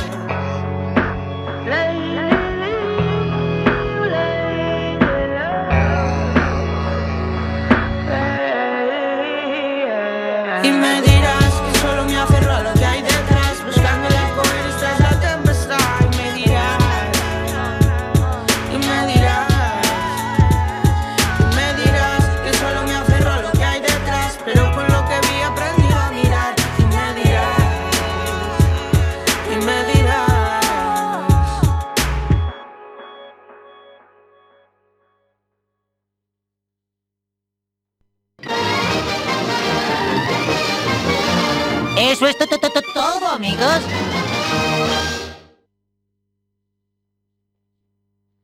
Y me dirás que solo me aferro a lo que hay detrás, buscando el arcoíris tras la tempestad. Y me dirás, y me dirás, y me dirás que solo me aferro a lo que hay detrás, pero con lo que vi aprendí a mirar. Y me dirás, y me dirás. Eso es todo.